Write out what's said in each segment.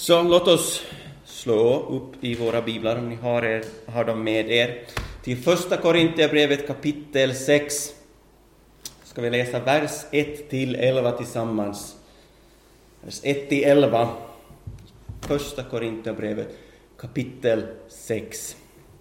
Så låt oss slå upp i våra biblar, om ni har dem med er, till första Korinthierbrevet kapitel 6. Ska vi läsa vers 1-11 tillsammans. Vers 1-11. Första Korinthierbrevet kapitel 6.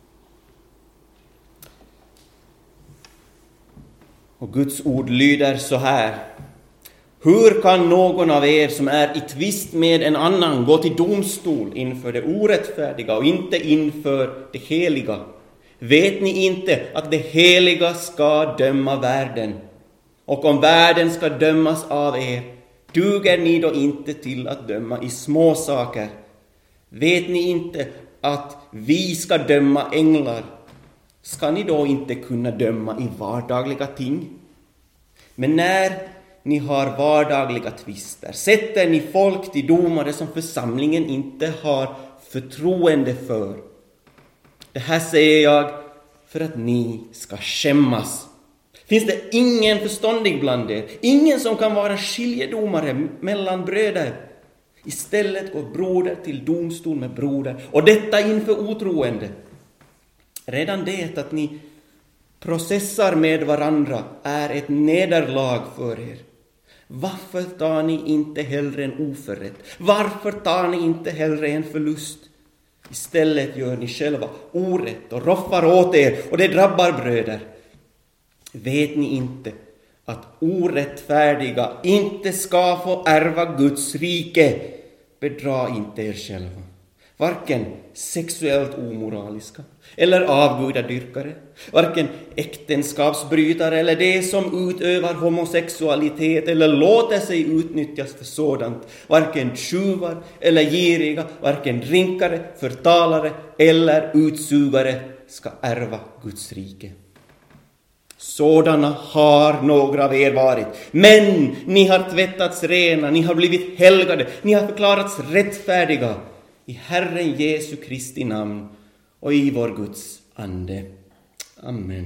Och Guds ord lyder så här: Hur kan någon av er som är i tvist med en annan gå till domstol inför det orättfärdiga och inte inför det heliga? Vet ni inte att det heliga ska döma världen? Och om världen ska dömas av er, duger ni då inte till att döma i små saker? Vet ni inte att vi ska döma änglar? Ska ni då inte kunna döma i vardagliga ting? Men när ni har vardagliga tvister sätter ni folk till domare som församlingen inte har förtroende för. Det här säger jag för att ni ska skämmas. Finns det ingen förståndig bland er? Ingen som kan vara skiljedomare mellan bröder? Istället går broder till domstol med broder, och detta inför otroende. Redan det att ni processar med varandra är ett nederlag för er. Varför tar ni inte hellre en oförrätt? Varför tar ni inte hellre en förlust? Istället gör ni själva orätt och roffar åt er, och det drabbar bröder. Vet ni inte att orättfärdiga inte ska få ärva Guds rike? Bedra inte er själva. Varken sexuellt omoraliska eller avgudadyrkare, varken äktenskapsbrytare eller det som utövar homosexualitet eller låter sig utnyttjas för sådant, varken tjuvar eller giriga, varken drinkare, förtalare eller utsugare ska ärva Guds rike. Sådana har några av er varit, men ni har tvättats rena, ni har blivit helgade, ni har förklarats rättfärdiga i Herren Jesu Kristi namn och i vår Guds ande. Amen.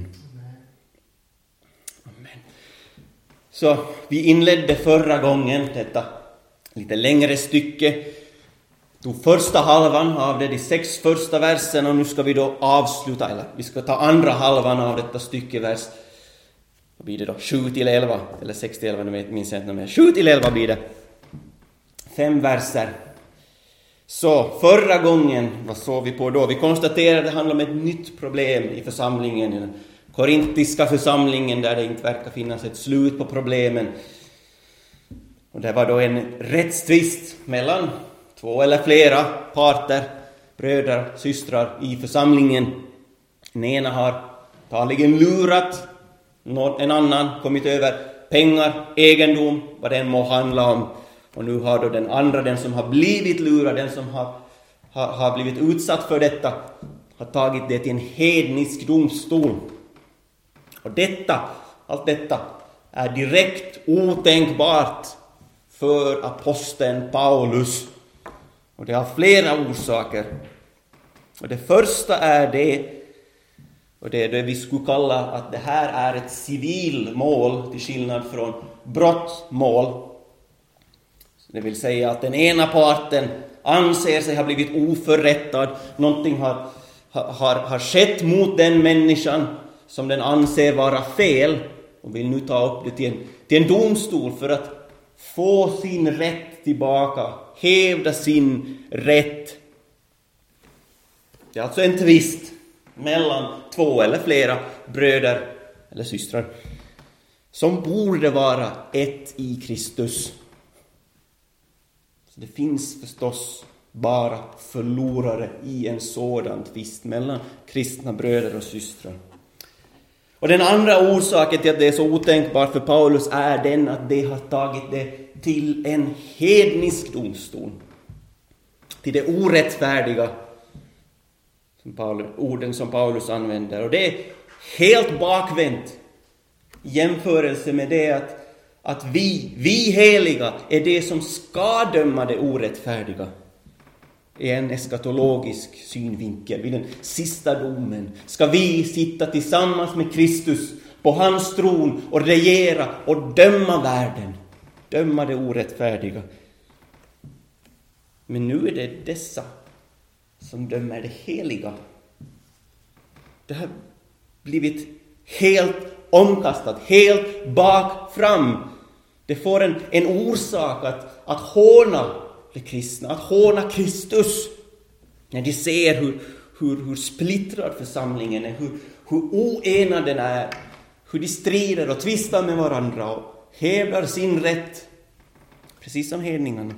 Amen. Så vi inledde förra gången detta lite längre stycke. Tog första halvan av det, de 6 första verserna, och nu ska vi då avsluta, eller vi ska ta andra halvan av detta stycke, vers, vad blir det då? 7-11 eller 6-11, nu minns jag inte mer. 7-11 blir det. 5 verser. Så förra gången, vad såg vi på då? Vi konstaterade att det handlar om ett nytt problem i församlingen, i den korintiska församlingen, där det inte verkar finnas ett slut på problemen. Och det var då en rättstvist mellan 2 eller flera parter, bröder, systrar i församlingen. Den ena har taligen lurat en annan, kommit över pengar, egendom, vad den må handla om. Och nu har då den andra, den som har blivit lurad, den som har blivit utsatt för detta, har tagit det till en hednisk domstol. Och allt detta är direkt otänkbart för aposteln Paulus. Och det har flera orsaker. Och det första är det, och det är det vi skulle kalla att det här är ett civilmål till skillnad från brottmål. Det vill säga att den ena parten anser sig ha blivit oförrättad. Någonting har skett mot den människan som den anser vara fel, och vill nu ta upp det till en domstol för att få sin rätt tillbaka, hävda sin rätt. Det är alltså en tvist mellan 2 eller flera bröder eller systrar som borde vara ett i Kristus. Det finns förstås bara förlorare i en sådan tvist mellan kristna bröder och systrar. Och den andra orsaken till att det är så otänkbart för Paulus är den att det har tagit det till en hednisk domstol. Till det orättfärdiga, orden som Paulus använder. Och det är helt bakvänt i jämförelse med det att vi heliga är det som ska döma det orättfärdiga. I en eskatologisk synvinkel, vid den sista domen, ska vi sitta tillsammans med Kristus på hans tron och regera och döma världen. Döma det orättfärdiga. Men nu är det dessa som dömer det heliga. Det har blivit helt omkastat, helt bak fram. Det får en orsak att håna de kristna, att håna Kristus. När de ser hur splittrad församlingen är, hur oenad den är, hur de strider och tvistar med varandra och hävdar sin rätt, precis som hedningarna.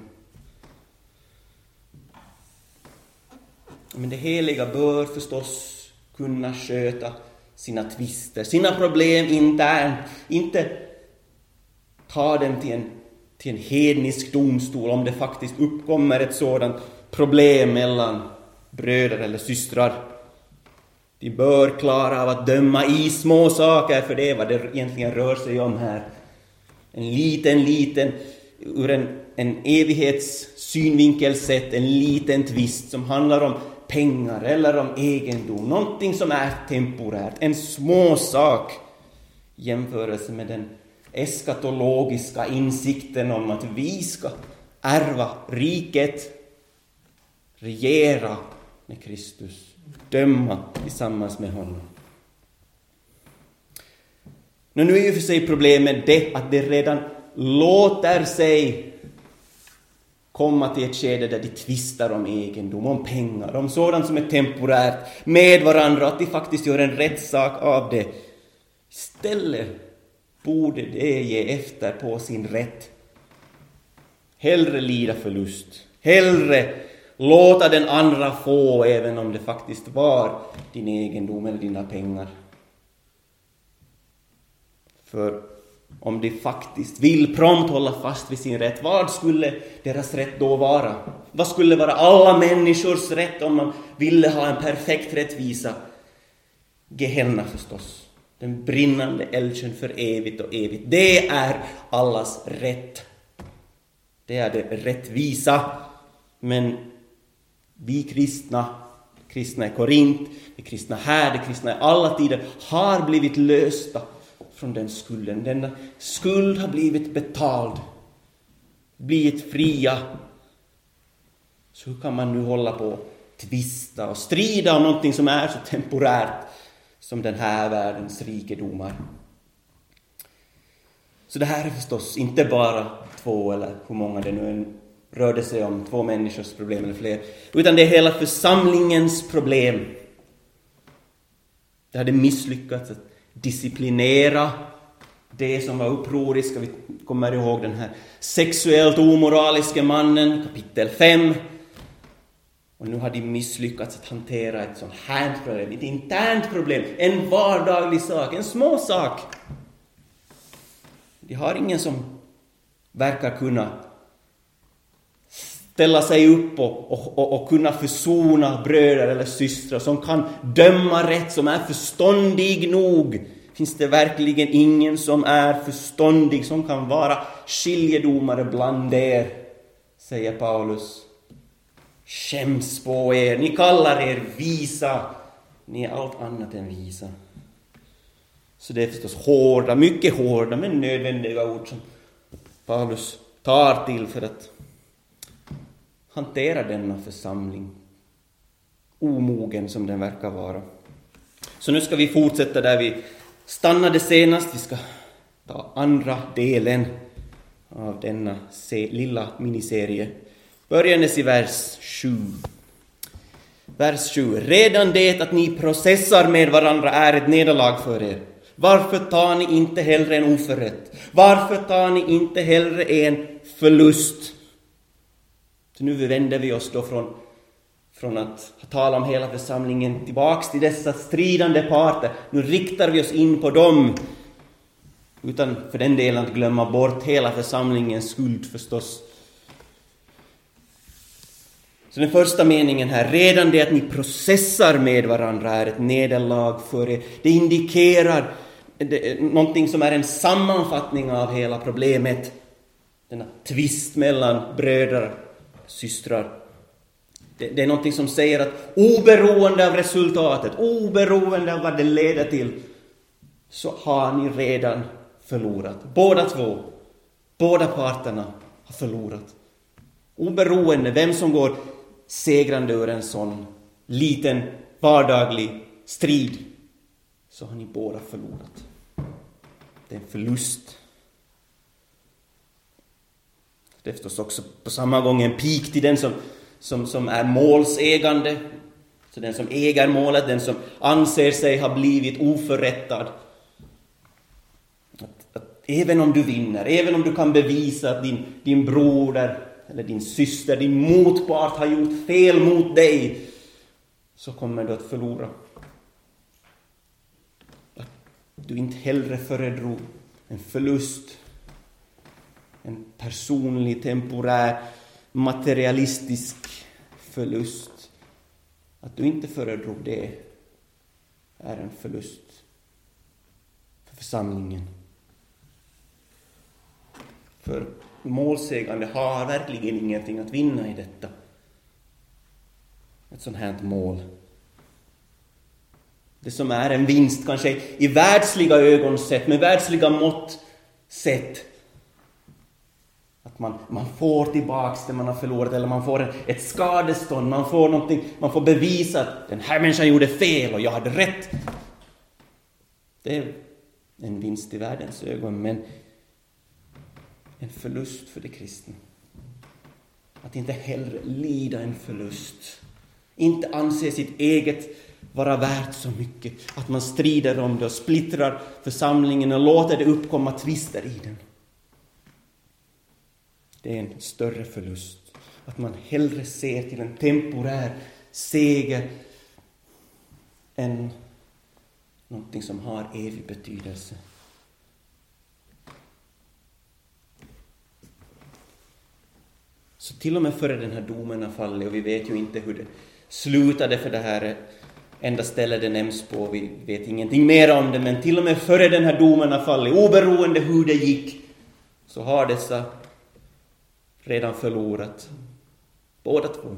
Men det heliga bör förstås kunna sköta sina tvister, sina problem internt, inte ta dem till en hednisk domstol om det faktiskt uppkommer ett sådant problem mellan bröder eller systrar. De bör klara av att döma i små saker, för det är vad det egentligen rör sig om här. En liten, ur en evighetssynvinkel sett, en liten tvist som handlar om pengar eller om egendom. Någonting som är temporärt, en små sak i jämförelse med den eskatologiska insikten om att vi ska ärva riket, regera med Kristus, döma tillsammans med honom. Men nu är ju för sig problemet det att det redan låter sig komma till ett skede där de tvistar om egendom, om pengar, om sådant som är temporärt med varandra, att de faktiskt gör en rättssak av det. Istället borde det ge efter på sin rätt. Hellre lida förlust, hellre låta den andra få, även om det faktiskt var din egendom eller dina pengar. För om de faktiskt vill prompt hålla fast vid sin rätt, vad skulle deras rätt då vara? Vad skulle vara alla människors rätt om man ville ha en perfekt rättvisa? Gehenna förstås. Den brinnande eldsjön för evigt och evigt. Det är allas rätt. Det är det rättvisa. Men vi kristna i Korint, de kristna här, de kristna i alla tider har blivit lösta från den skulden. Denna skuld har blivit betald. Blivit fria. Så hur kan man nu hålla på att tvista och strida om någonting som är så temporärt som den här världens rikedomar? Så det här är förstås inte bara två, eller hur många det nu rörde sig om, två människors problem eller fler, utan det är hela församlingens problem. Det hade misslyckats att disciplinera det som var upproriska. Vi kommer ihåg den här sexuellt omoraliska mannen, kapitel 5. Och nu har de misslyckats att hantera ett sånt här problem, ett internt problem, en vardaglig sak, en små sak. De har ingen som verkar kunna ställa sig upp och kunna försona bröder eller systrar, som kan döma rätt, som är förståndig nog. Finns det verkligen ingen som är förståndig, som kan vara skiljedomare bland er, säger Paulus. Skäms på er, ni kallar er visa, ni är allt annat än visa. Så det är förstås hårda, mycket hårda men nödvändiga ord som Paulus tar till för att hantera denna församling, omogen som den verkar vara. Så nu ska vi fortsätta där vi stannade senast. Vi ska ta andra delen av denna lilla miniserie. Börjandes i vers 7. Vers 7. Redan det att ni processar med varandra är ett nederlag för er. Varför tar ni inte hellre en oförrätt? Varför tar ni inte hellre en förlust? Så nu vänder vi oss då från att tala om hela församlingen tillbaks till dessa stridande parter. Nu riktar vi oss in på dem, utan för den delen att glömma bort hela församlingens skuld förstås. Så den första meningen här, redan det att ni processar med varandra är ett nederlag för er. Det indikerar någonting som är en sammanfattning av hela problemet. Denna tvist mellan bröder och systrar. Det är någonting som säger att oberoende av resultatet, oberoende av vad det leder till, så har ni redan förlorat. Båda parterna har förlorat. Oberoende vem som går segrande ur en sån liten vardaglig strid, så har ni båda förlorat. Det är en förlust. Det är förstås också på samma gång en pik till den som är målsägande. Så den som äger målet, den som anser sig ha blivit oförrättad. Att även om du vinner, även om du kan bevisa att din broder eller din syster, din motpart har gjort fel mot dig, så kommer du att förlora. Att du inte hellre föredrog en förlust, en personlig, temporär, materialistisk förlust. Att du inte föredrog det är en förlust för församlingen. För målsägande har verkligen ingenting att vinna i detta. Ett sånt här mål. Det som är en vinst kanske i världsliga ögon sett, med världsliga mått sett. Att man får tillbaks det man har förlorat, eller man får ett skadestånd, man får någonting, man får bevisa att den här människan gjorde fel och jag hade rätt. Det är en vinst i världens ögon, men en förlust för de kristna. Att inte hellre lida en förlust. Inte anse sitt eget vara värt så mycket att man strider om det och splittrar församlingen och låter det uppkomma tvister i den. Det är en större förlust. Att man hellre ser till en temporär seger än någonting som har evig betydelse. Så till och med före den här domen har fallit, och vi vet ju inte hur det slutade, för det här enda stället det nämns på, vi vet ingenting mer om det, men till och med före den här domen har fallit, oberoende hur det gick, så har dessa redan förlorat, båda två.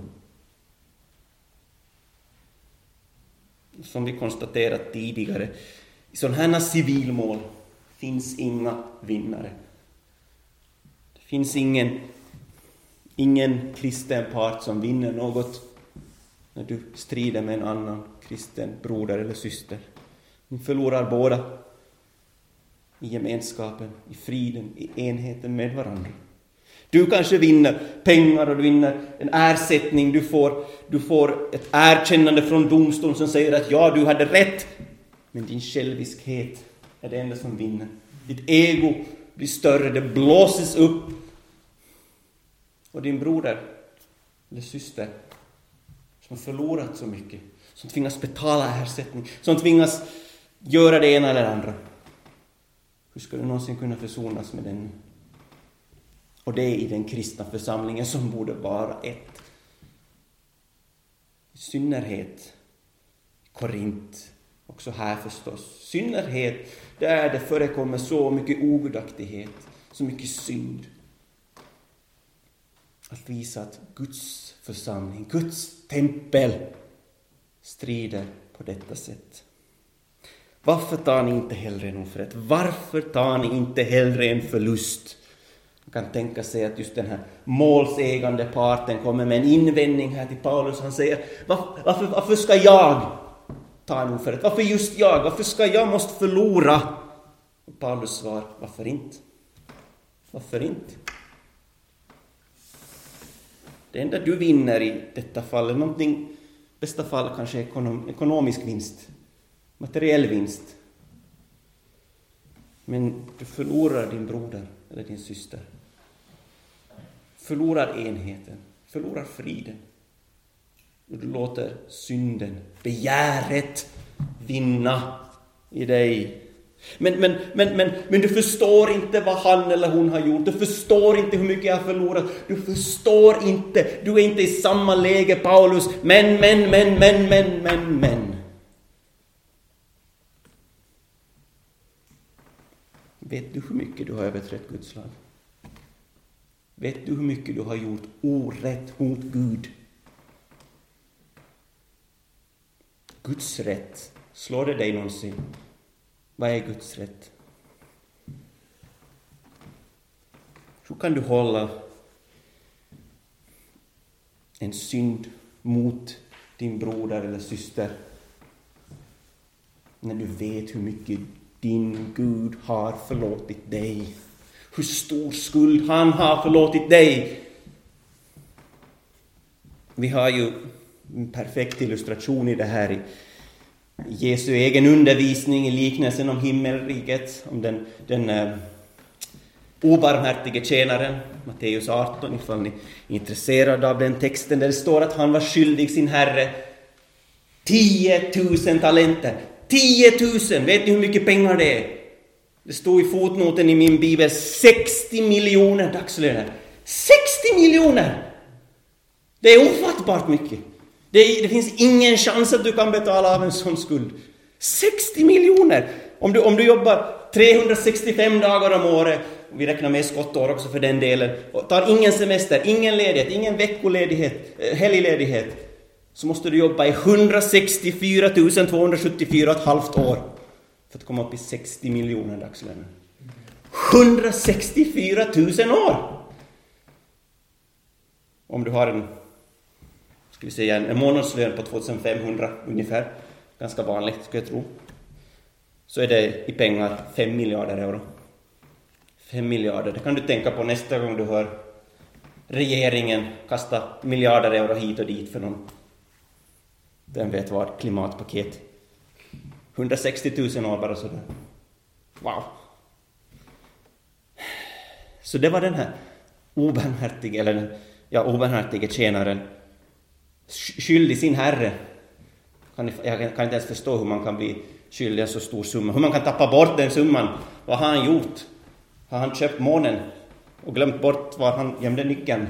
Som vi konstaterat tidigare, i sådana här civilmål finns inga vinnare. Det finns ingen kristen part som vinner något när du strider med en annan kristen broder eller syster. Ni förlorar båda i gemenskapen, i friden, i enheten med varandra. Du kanske vinner pengar och du vinner en ersättning. Du får ett erkännande från domstolen som säger att ja, du hade rätt. Men din själviskhet är det enda som vinner. Ditt ego blir större, det blåses upp. Och din broder eller syster som förlorat så mycket, som tvingas betala ersättning, som tvingas göra det ena eller andra. Hur ska du någonsin kunna försonas med den? Och det är i den kristna församlingen som borde vara ett. I synnerhet Korint, också här förstås. Synnerhet där det förekommer så mycket ogudaktighet, så mycket synd. Att visa att Guds församling, Guds tempel strider på detta sätt. Varför tar ni inte hellre en oförrätt? Varför tar ni inte hellre en förlust? Man kan tänka sig att just den här målsägande parten kommer med en invändning här till Paulus. Han säger, varför ska jag ta en oförrätt? Varför just jag? Varför ska jag måste förlora? Och Paulus svar, varför inte? Varför inte? Det enda du vinner i detta fall är någonting, i bästa fall kanske ekonomisk vinst, materiell vinst. Men du förlorar din broder eller din syster. Förlorar enheten, förlorar friden. Och du låter synden, begäret vinna i dig. Men du förstår inte vad han eller hon har gjort. Du förstår inte hur mycket jag har förlorat. Du förstår inte. Du är inte i samma läge, Paulus. Men. Vet du hur mycket du har överträtt Guds lag? Vet du hur mycket du har gjort orätt mot Gud? Guds rätt. Slår det dig någonsin? Vad är Guds rätt? Hur kan du hålla en synd mot din broder eller syster, när du vet hur mycket din Gud har förlåtit dig, hur stor skuld han har förlåtit dig. Vi har ju en perfekt illustration i det här i Jesu egen undervisning i liknelsen om himmelriket, om den obarmhärtige tjänaren, Matteus 18, ifall ni är intresserade av den texten, där det står att han var skyldig sin herre 10 000 talenter. 10 000, vet ni hur mycket pengar det är? Det står i fotnoten i min bibel 60 miljoner dagslöner. 60 miljoner! Det är ofattbart mycket. Det finns ingen chans att du kan betala av en sån skuld. 60 miljoner! Om du jobbar 365 dagar om året, och vi räknar med skottår också för den delen, och tar ingen semester, ingen ledighet, ingen veckoledighet, helgledighet, så måste du jobba i 164 274,5 år för att komma upp i 60 miljoner dagslöner. 164 000 år! Om du har en månadslön på 2500 ungefär, ganska vanligt ska jag tro, så är det i pengar 5 miljarder euro. 5 miljarder, det kan du tänka på nästa gång du hör regeringen kasta miljarder euro hit och dit för någon. Den vet vad, klimatpaket. 160 000 år bara sådär. Wow. Så det var den här obarmhärtige tjänaren, skyldig sin herre. Jag kan inte ens förstå hur man kan bli skyldig en så stor summa. Hur man kan tappa bort den summan. Vad har han gjort? Har han köpt månen och glömt bort var han gömde nyckeln?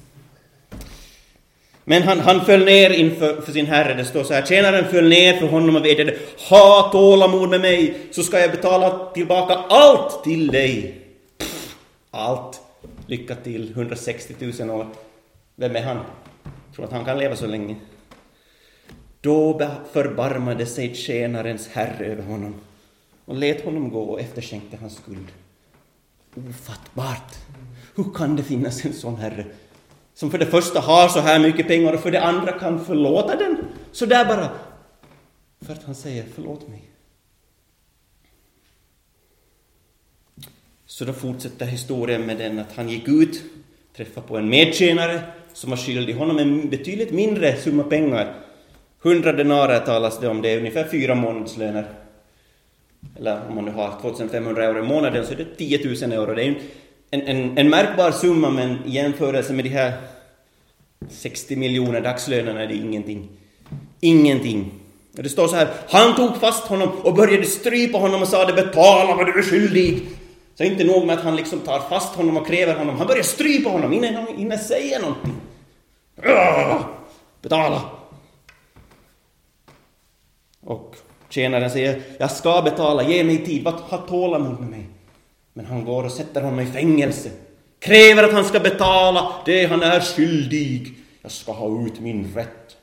Men han föll ner inför sin herre. Det står så här: tjänaren föll ner för honom och vädjade: ha tålamod med mig, så ska jag betala tillbaka allt till dig. Allt. Lycka till. 160 000 år. Vem är han? Tror att han kan leva så länge. Då förbarmade sig tjänarens herre över honom och lät honom gå och efterskänkte hans skuld. Ofattbart. Hur kan det finnas en sån herre som för det första har så här mycket pengar och för det andra kan förlåta den så där bara för att han säger förlåt mig? Så då fortsätter historien med den att han gick ut, träffade på en medtjänare som var skyldig honom en betydligt mindre summa pengar. 100 denarer talas det om, det är ungefär 4 månadslöner. Eller om man nu har 2500 euro i månaden så är det 10 000 euro. Det är en märkbar summa, men i jämförelse med de här 60 miljoner dagslönerna är det ingenting. Ingenting. Och det står så här: han tog fast honom och började strypa honom och sa: betala vad du är skyldig. Så inte nog med att han liksom tar fast honom och kräver honom, han börjar strypa honom innan han säger någonting. Betala. Och tjänaren säger: jag ska betala, ge mig tid, ha tålamod med mig. Men han går och sätter honom i fängelse. Kräver att han ska betala det han är skyldig. Jag ska ha ut min rätt.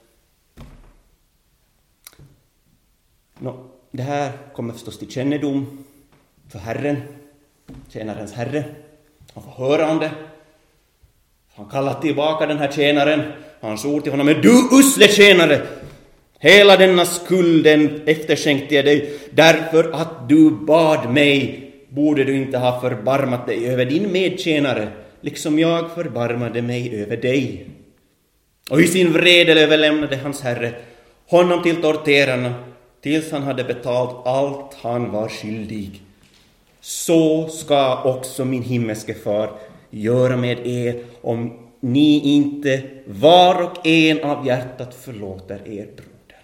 Det här kommer förstås till kännedom för Herren, tjänarens herre. Han får höra om det. Han kallar tillbaka den här tjänaren. Hans ord till honom är: du usle tjänare! Hela denna skulden efterskänkte jag dig därför att du bad mig. Borde du inte ha förbarmat dig över din medtjänare, liksom jag förbarmade mig över dig? Och i sin vrede överlämnade hans herre honom till torterarna tills han hade betalt allt han var skyldig. Så ska också min himmelske far göra med er om ni inte var och en av hjärtat förlåter er broder.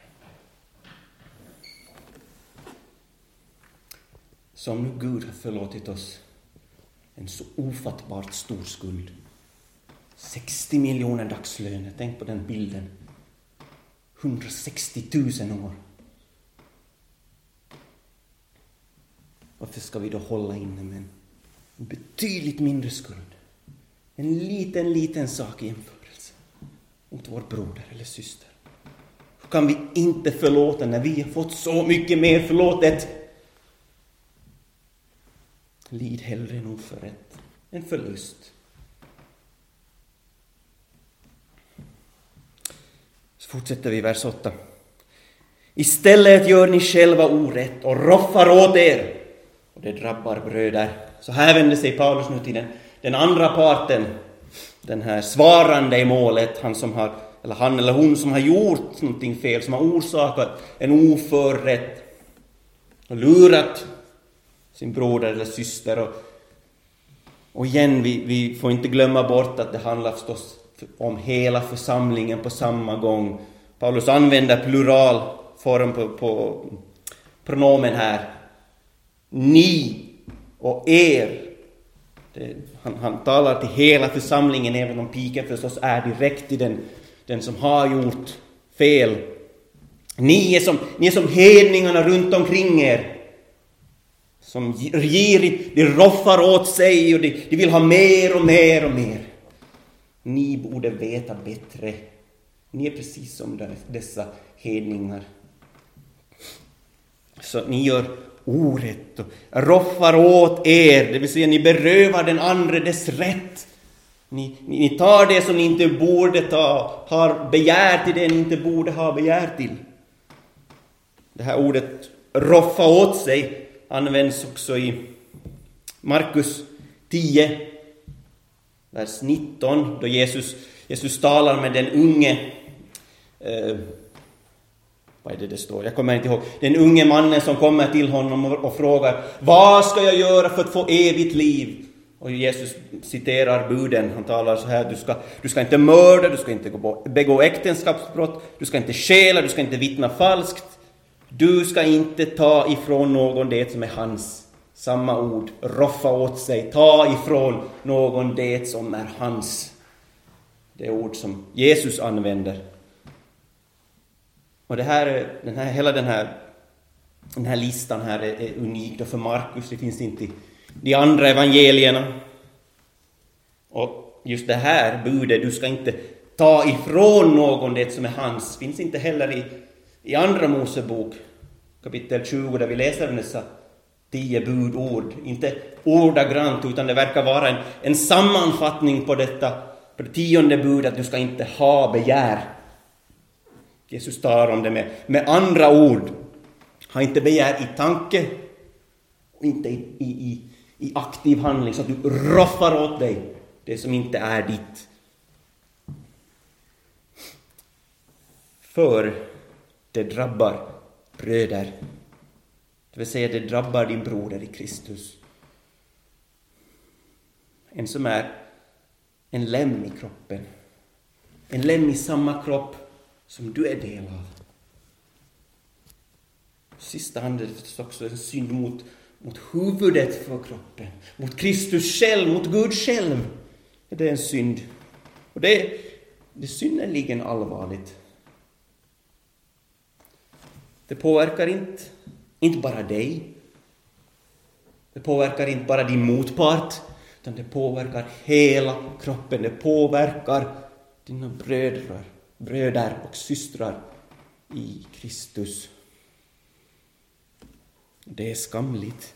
Som nu Gud har förlåtit oss en så ofattbart stor skuld. 60 miljoner dagslöner, tänk på den bilden. 160 000 år. Varför ska vi då hålla inne med en betydligt mindre skuld? En liten sak i jämförelse mot vår broder eller syster. Hur kan vi inte förlåta när vi har fått så mycket mer förlåtet? Lid hellre en oförrätt, en förlust. Så fortsätter vi vers 8. Istället gör ni själva orätt och roffar åt er, och det drabbar bröder. Så här vänder sig Paulus nu till den andra parten, den här svarande i målet, han eller hon som har gjort någonting fel, som har orsakat en oförrätt och lurat sin broder eller syster. Och igen, vi får inte glömma bort att det handlar förstås om hela församlingen på samma gång. Paulus använder pluralform på pronomen här. Ni och er. Han talar till hela församlingen, även om piken förstås är direkt till den som har gjort fel. Ni är som hedningarna runt omkring er. Som de roffar åt sig och de vill ha mer och mer och mer. Ni borde veta bättre. Ni är precis som dessa hedningar. Så ni gör orätt och roffar åt er. Det vill säga ni berövar den andra dess rätt. Ni tar det som ni inte borde ta. Har begär till det ni inte borde ha begär till. Det här ordet roffa åt sig används också i Markus 10, vers 19, då Jesus talar med den unge, vad är det står? Jag kommer inte ihåg. Den unge mannen som kommer till honom och frågar: vad ska jag göra för att få evigt liv? Och Jesus citerar buden. Han talar så här: du ska inte mörda, du ska inte begå äktenskapsbrott, du ska inte stjäla, du ska inte vittna falskt, du ska inte ta ifrån någon det som är hans. Samma ord, roffa åt sig, ta ifrån någon det som är hans. Det är ord som Jesus använder. Och hela den här listan här är unik då för Markus. Det finns inte i de andra evangelierna. Och just det här budet, du ska inte ta ifrån någon det som är hans, finns inte heller i andra Mosebok kapitel 20, där vi läser dessa 10 budord. Inte ordagrant, utan det verkar vara en sammanfattning på det 10:e budet, att du ska inte ha begär. Jesus talar om det med andra ord. Ha inte begär i tanke och inte i aktiv handling, så att du roffar åt dig det som inte är ditt. För det drabbar bröder. Det vill säga, det drabbar din broder i Kristus. En som är en lem i kroppen. En lem i samma kropp som du är del av. Sista hand är det också en synd mot huvudet för kroppen. Mot Kristus själv, mot Gud själv. Det är en synd. Och det är synnerligen allvarligt. Det påverkar inte bara dig. Det påverkar inte bara din motpart. Utan det påverkar hela kroppen. Det påverkar dina bröder och systrar i Kristus. Det är skamligt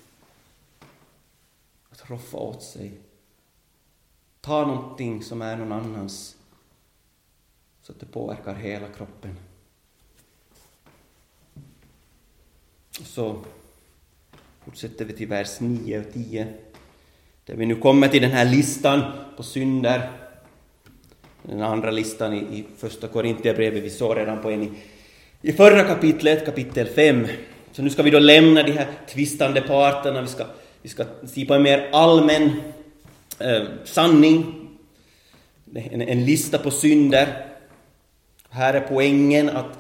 att roffa åt sig. Ta någonting som är någon annans, så att det påverkar hela kroppen. Så fortsätter vi till vers 9 och 10. Där vi nu kommer till den här listan på synder. Den andra listan i första Korintierbrevet. Vi såg redan på en i förra kapitlet, kapitel 5. Så nu ska vi då lämna de här tvistande parterna. Vi ska se på en mer allmän sanning. En lista på synder. Här är poängen att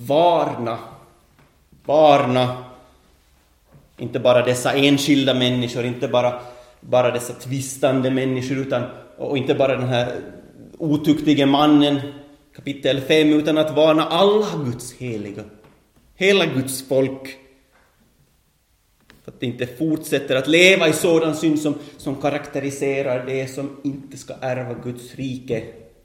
varna inte bara dessa enskilda människor, inte bara dessa tvistande människor, och inte bara den här otuktige mannen, kapitel 5, utan att varna alla Guds heliga, hela Guds folk, för att det inte fortsätter att leva i sådan synd som karaktäriserar det som inte ska ärva Guds rike.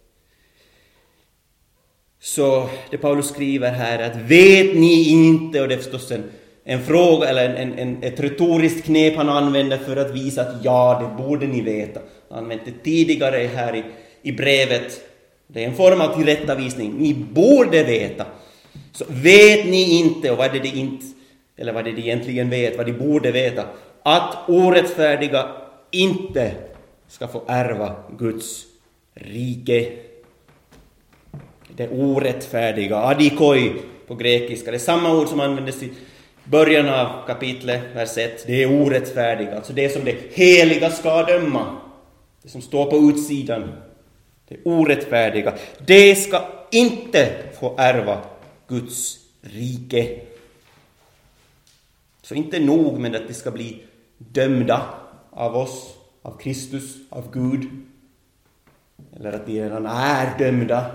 Så det Paulus skriver här är att vet ni inte, och det är förstås en fråga eller ett retoriskt knep han använder för att visa att ja, det borde ni veta. Han använde tidigare här i brevet Det är en form av tillrättavisning. Ni borde veta. Så vet ni inte, och vad är det inte, eller vad är det egentligen vet, vad de borde veta, att orättfärdiga inte ska få ärva Guds rike. Det orättfärdiga, adikoi på grekiska, det är samma ord som användes i början av kapitlet, vers 1. Det är orättfärdiga, alltså det som det heliga ska döma. Det som står på utsidan, det orättfärdiga. Det ska inte få ärva Guds rike. Så inte nog med att det ska bli dömda av oss, av Kristus, av Gud. Eller att de redan är dömda.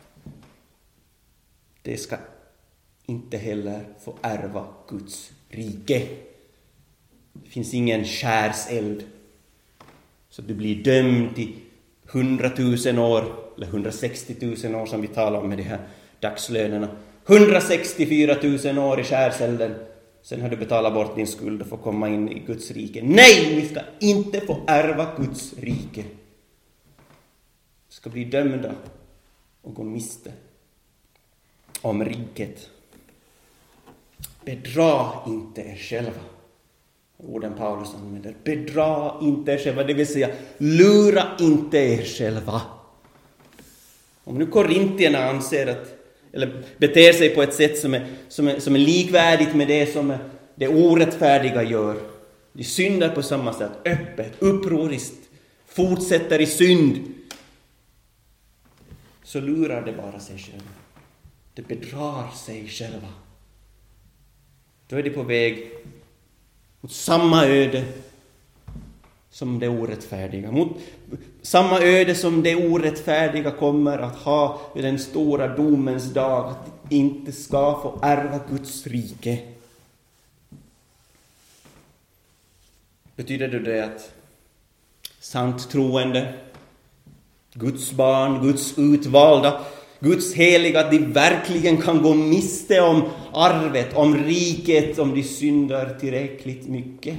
Det ska inte heller få ärva Guds rike. Det finns ingen skärseld. Så du blir dömd i 100 000 år, eller 160 000 år som vi talar om med de här dagslönerna. 164 000 år i skärselden. Sen har du betalat bort din skuld och får komma in i Guds rike. Nej, ni ska inte få ärva Guds rike. Du ska bli dömda och gå miste om riket. Bedra inte er själva. Orden Paulus använder. Bedra inte er själva, det vill säga lura inte er själva. Om nu korintierna anser att, eller beter sig på ett sätt som är likvärdigt med det som det orättfärdiga gör. De syndar på samma sätt, öppet, upproriskt, fortsätter i synd. Så lurar det bara sig själva. Det bedrar sig själva. Då är de på väg mot samma öde som det orättfärdiga. Mot samma öde som det orättfärdiga kommer att ha vid den stora domens dag. Att de inte ska få ärva Guds rike. Betyder det att sant troende, Guds barn, Guds utvalda, Guds heliga, att de verkligen kan gå miste om arvet, om riket, om de syndar tillräckligt mycket?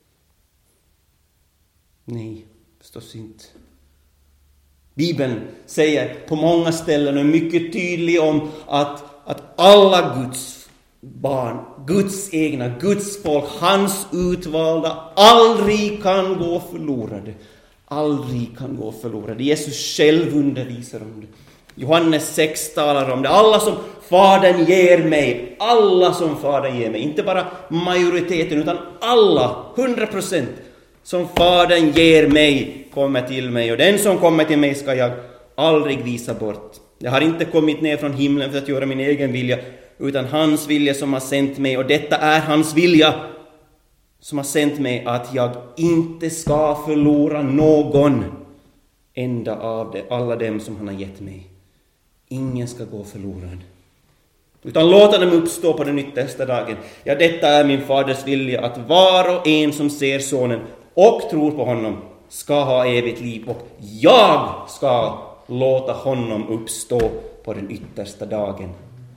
Nej, förstås inte. Bibeln säger på många ställen och är mycket tydlig om att alla Guds barn, Guds egna, Guds folk, hans utvalda aldrig kan gå förlorade. Aldrig kan gå förlorade. Jesus själv undervisar om det. Johannes 6 talar om det. Alla som Fadern ger mig. Alla som Fadern ger mig. Inte bara majoriteten utan alla. 100% som Fadern ger mig kommer till mig. Och den som kommer till mig ska jag aldrig visa bort. Jag har inte kommit ner från himlen för att göra min egen vilja. Utan hans vilja som har sänt mig. Och detta är hans vilja som har sänt mig. Att jag inte ska förlora någon enda av det, alla dem som han har gett mig. Ingen ska gå förlorad. Utan låta dem uppstå på den yttersta dagen. Ja, detta är min faders vilja. Att var och en som ser sonen och tror på honom ska ha evigt liv. Och jag ska låta honom uppstå på den yttersta dagen.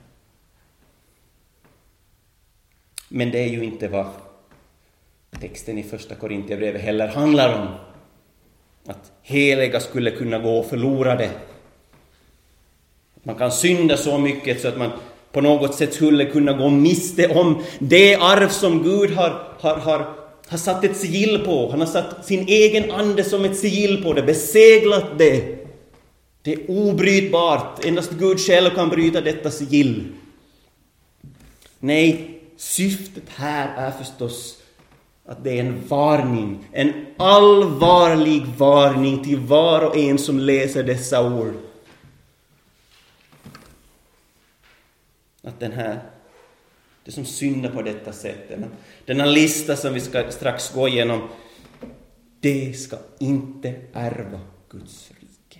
Men det är ju inte vad texten i första Korintierbrevet heller handlar om. Att heliga skulle kunna gå förlorade. Man kan synda så mycket så att man på något sätt skulle kunna gå miste om det arv som Gud har satt ett sigill på. Han har satt sin egen ande som ett sigill på det, beseglat det. Det är obrytbart. Endast Gud själv kan bryta detta sigill. Nej, syftet här är förstås att det är en varning, en allvarlig varning till var och en som läser dessa ord. Att det som syndar på detta sätt, denna lista som vi ska strax gå igenom, det ska inte ärva Guds rike.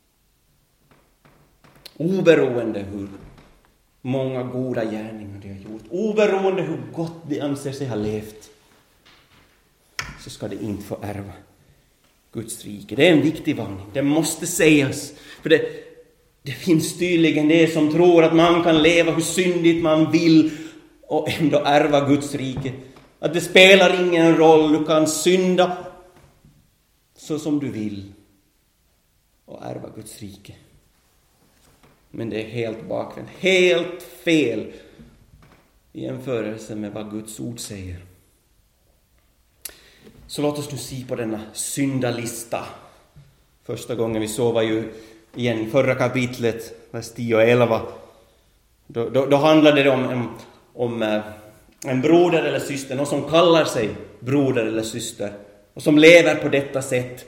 Oberoende hur många goda gärningar de har gjort, oberoende hur gott de anser sig ha levt, så ska det inte få ärva Guds rike. Det är en viktig varning. Det måste sägas. För det finns tydligen det som tror att man kan leva hur syndigt man vill och ändå ärva Guds rike. Att det spelar ingen roll. Du kan synda så som du vill och ärva Guds rike. Men det är helt bakvänt, helt fel i jämförelse med vad Guds ord säger. Så låt oss nu se på denna syndalista. Första gången vi såg var ju igen i förra kapitlet, vers 10 och 11. Då handlade det om en broder eller syster, någon som kallar sig broder eller syster och som lever på detta sätt.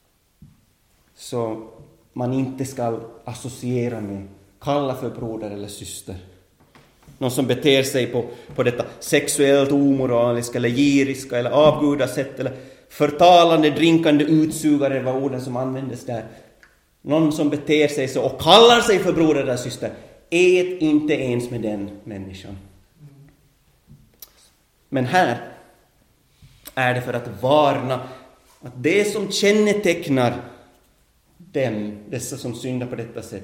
Så man inte ska associera med, kalla för broder eller syster. Någon som beter sig på detta sexuellt omoraliska eller giriska eller avguda sätt eller förtalande, drinkande, utsugare var orden som användes där. Någon som beter sig så och kallar sig för broder eller syster, ät inte ens med den människan. Men här är det för att varna att det som kännetecknar dessa som syndar på detta sätt,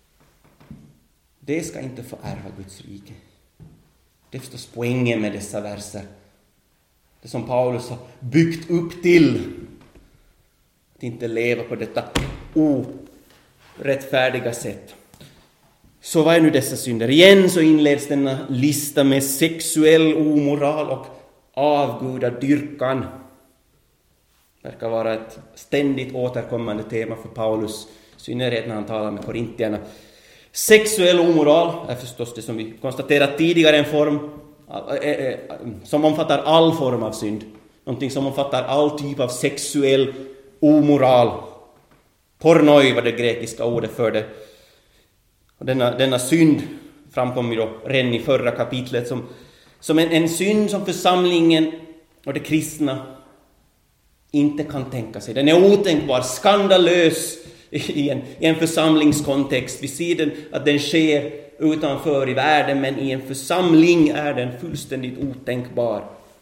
det ska inte få ärva Guds rike. Det är förstås poängen med dessa verser. Det som Paulus har byggt upp till. Att inte leva på detta orättfärdiga sätt. Så vad är nu dessa synder? Igen så inleds denna lista med sexuell omoral och avgudadyrkan. Det verkar vara ett ständigt återkommande tema för Paulus, i synnerhet när han talar med korintierna. Sexuell omoral är förstås det som vi konstaterat tidigare, en form som omfattar all form av synd. Någonting som omfattar all typ av sexuell omoral. Pornoi var det grekiska ordet för det. Och denna synd framkom ju då redan i förra kapitlet som en synd som församlingen och de kristna inte kan tänka sig. Den är otänkbar, skandalös i en församlingskontext. Vi ser att den sker utanför i världen, men i en församling är den fullständigt otänkbar.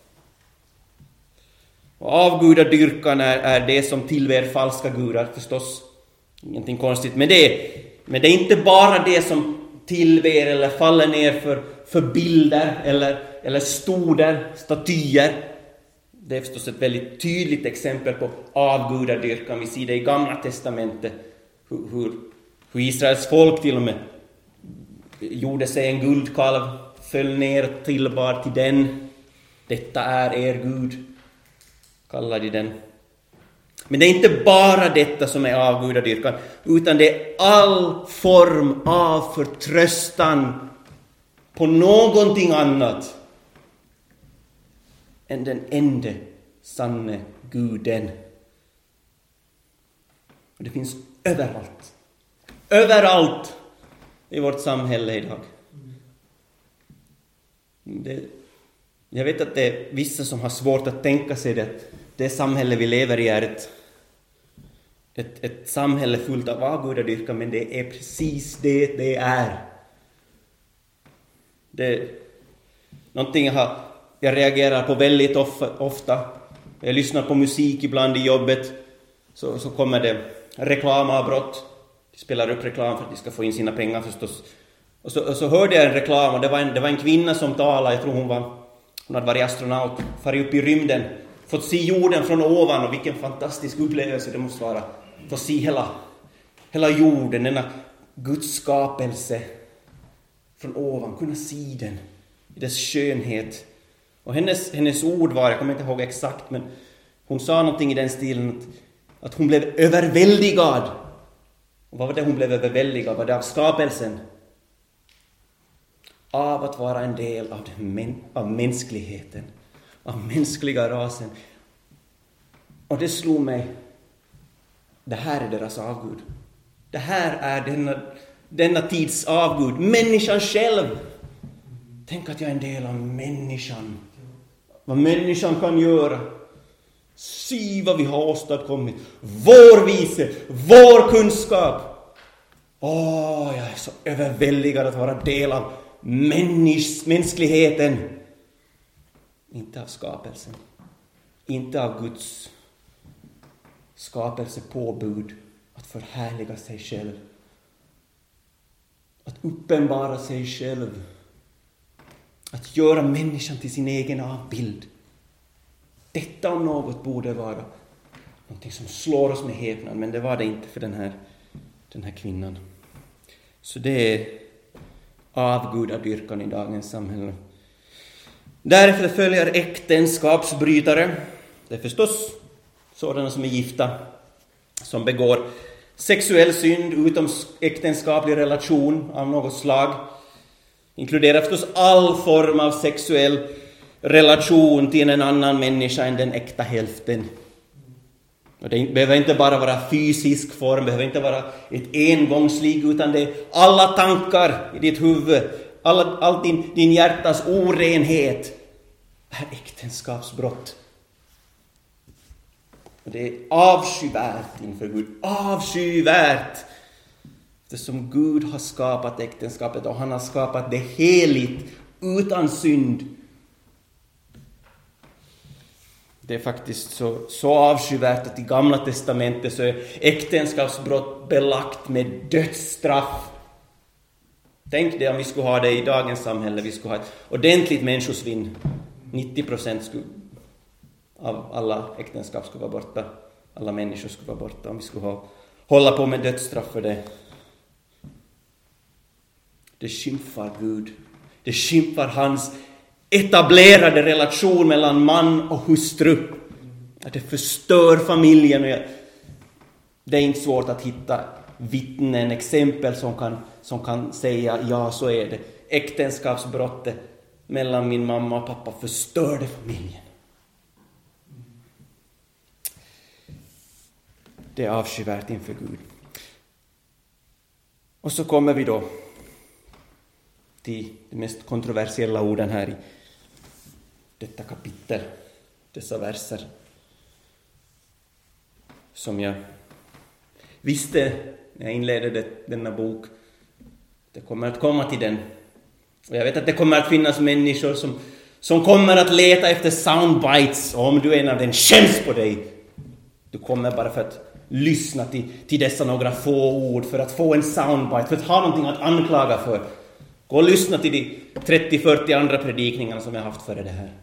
Och avgudadyrkan är det som tillber falska gudar, förstås. Ingenting konstigt med det. Men det är inte bara det som tillber eller faller ner för bilder eller stoder, statyer. Det är förstås ett väldigt tydligt exempel på avgudadyrkan. Vi ser det i Gamla testamentet. Hur Israels folk till och med gjorde sig en guldkalv, föll ner och tillbar till den. Detta är er Gud, kallar de den. Men det är inte bara detta som är avgudadyrkan, utan det är all form av förtröstan på någonting annat än den enda sanne Guden. Och det finns överallt i vårt samhälle idag. Jag vet att det är vissa som har svårt att tänka sig det samhälle vi lever i är ett samhälle fullt av avgudadyrkan, men det är precis det är. Det är någonting jag reagerar på väldigt ofta. Jag lyssnar på musik ibland i jobbet, så kommer det reklamavbrott. De spelar upp reklam för att de ska få in sina pengar förstås. Och så hörde jag en reklam, och det var en kvinna som talade. Jag tror hon hade varit astronaut, farit upp i rymden, fått se jorden från ovan, och vilken fantastisk upplevelse det måste vara. Få se hela jorden, denna Guds skapelse från ovan, kunna se den i dess skönhet. Och hennes ord var, jag kommer inte ihåg exakt, men hon sa någonting i den stilen att hon blev överväldigad. Och vad var det hon blev överväldigad? Var det av skapelsen? Av att vara en del av mänskligheten, av mänskliga rasen. Och det slog mig, det här är deras avgud. Det här är denna tids avgud, människan själv. Tänk att jag är en del av människan. Vad människan kan göra. Se vad vi har åstadkommit. Vår vishet, vår kunskap. Jag är så överväldigad att vara del av mänskligheten. Inte av skapelsen. Inte av Guds skapelse påbud att förhärliga sig själv. Att uppenbara sig själv. Att göra människan till sin egen avbild. Detta om något borde vara någonting som slår oss med häpnad, men det var det inte för den här kvinnan. Så det är avgudadyrkan i dagens samhälle. Därför följer äktenskapsbrytare. Det är förstås sådana som är gifta, som begår sexuell synd utom äktenskaplig relation av något slag. Inkluderar förstås all form av sexuell relation till en annan människa än den äkta hälften. Och det behöver inte bara vara fysisk form, behöver inte vara ett engångsligg, utan det är alla tankar i ditt huvud, all din hjärtas orenhet är äktenskapsbrott. Och det är avskyvärt inför Gud, avskyvärt. Eftersom Gud har skapat äktenskapet och han har skapat det heligt utan synd. Det är faktiskt så avskyvärt att i Gamla testamentet så är äktenskapsbrott belagt med dödsstraff. Tänk dig om vi skulle ha det i dagens samhälle. Vi skulle ha ett ordentligt människosvinn. 90% av alla äktenskap skulle vara borta. Alla människor skulle vara borta om vi skulle hålla på med dödsstraff för det. Det skymfar Gud. Det skymfar hans etablerade relation mellan man och hustru. Att det förstör familjen. Det är inte svårt att hitta vittnen, exempel som kan säga ja, så är det. Äktenskapsbrottet mellan min mamma och pappa förstörde familjen. Det är avskyvärt inför Gud. Och så kommer vi då till de mest kontroversiella orden här i detta kapitel, dessa verser, som jag visste när jag inledde denna bok. Det kommer att komma till den. Och jag vet att det kommer att finnas människor som kommer att leta efter soundbites. Och om du är en av den, känns på dig. Du kommer bara för att lyssna till dessa några få ord, för att få en soundbite, för att ha någonting att anklaga för. Gå och lyssna till de 30-40 andra predikningarna som jag haft före det här.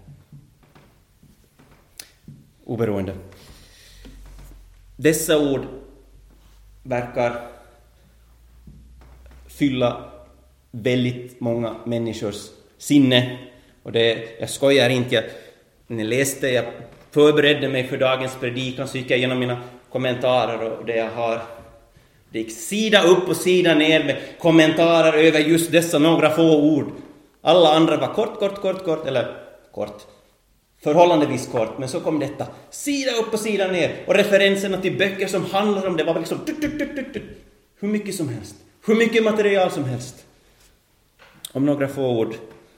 Oberoende. Dessa ord verkar fylla väldigt många människors sinne. Och jag skojar inte. Jag förberedde mig för dagens predikan, så gick jag igenom mina kommentarer och det jag har. Det gick sida upp och sida ner med kommentarer över just dessa några få ord. Alla andra var kort, eller kort. Förhållandevis kort, men så kom detta. Sida upp och sida ner. Och referenserna till böcker som handlar om det var liksom hur mycket som helst. Hur mycket material som helst. Om några få ord.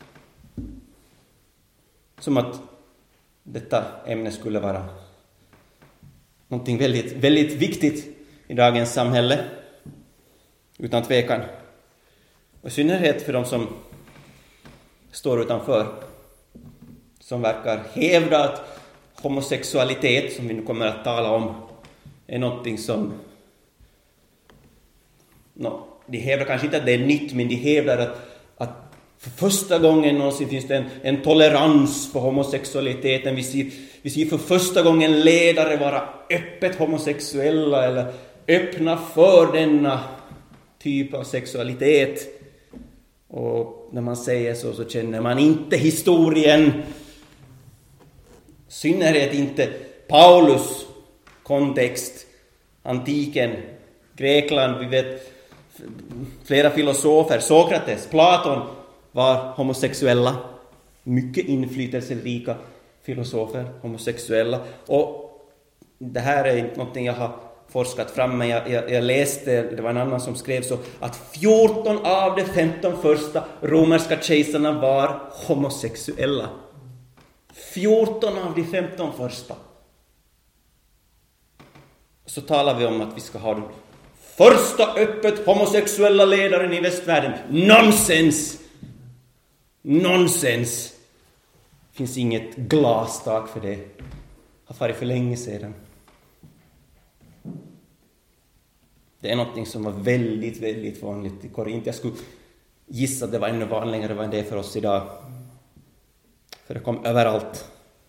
Som att detta ämne skulle vara någonting väldigt, väldigt viktigt i dagens samhälle. Utan tvekan. Och i synnerhet för de som står utanför. Som verkar hävda att homosexualitet, som vi nu kommer att tala om, är någonting som... de hävdar kanske inte att det är nytt, men de hävdar att för första gången någonsin finns det en tolerans för homosexualiteten. Vi ser för första gången ledare vara öppet homosexuella eller öppna för denna typ av sexualitet. Och när man säger så känner man inte historien. Synnerhet inte Paulus kontext, antiken, Grekland. Vi vet flera filosofer, Sokrates, Platon var homosexuella. Mycket inflytelserika filosofer, homosexuella. Och det här är någonting jag har forskat fram, men jag läste, det var en annan som skrev så, att 14 av de 15 första romerska kejsarna var homosexuella. 14 av de 15 första. Så talar vi om att vi ska ha den första öppet homosexuella ledaren i västvärlden. Nonsens! Nonsens! Finns inget glastak för det. Har farit för länge sedan. Det är något som var väldigt, väldigt vanligt i Korint. Jag skulle gissa att det var ännu vanligare än det för oss idag. För det kom överallt.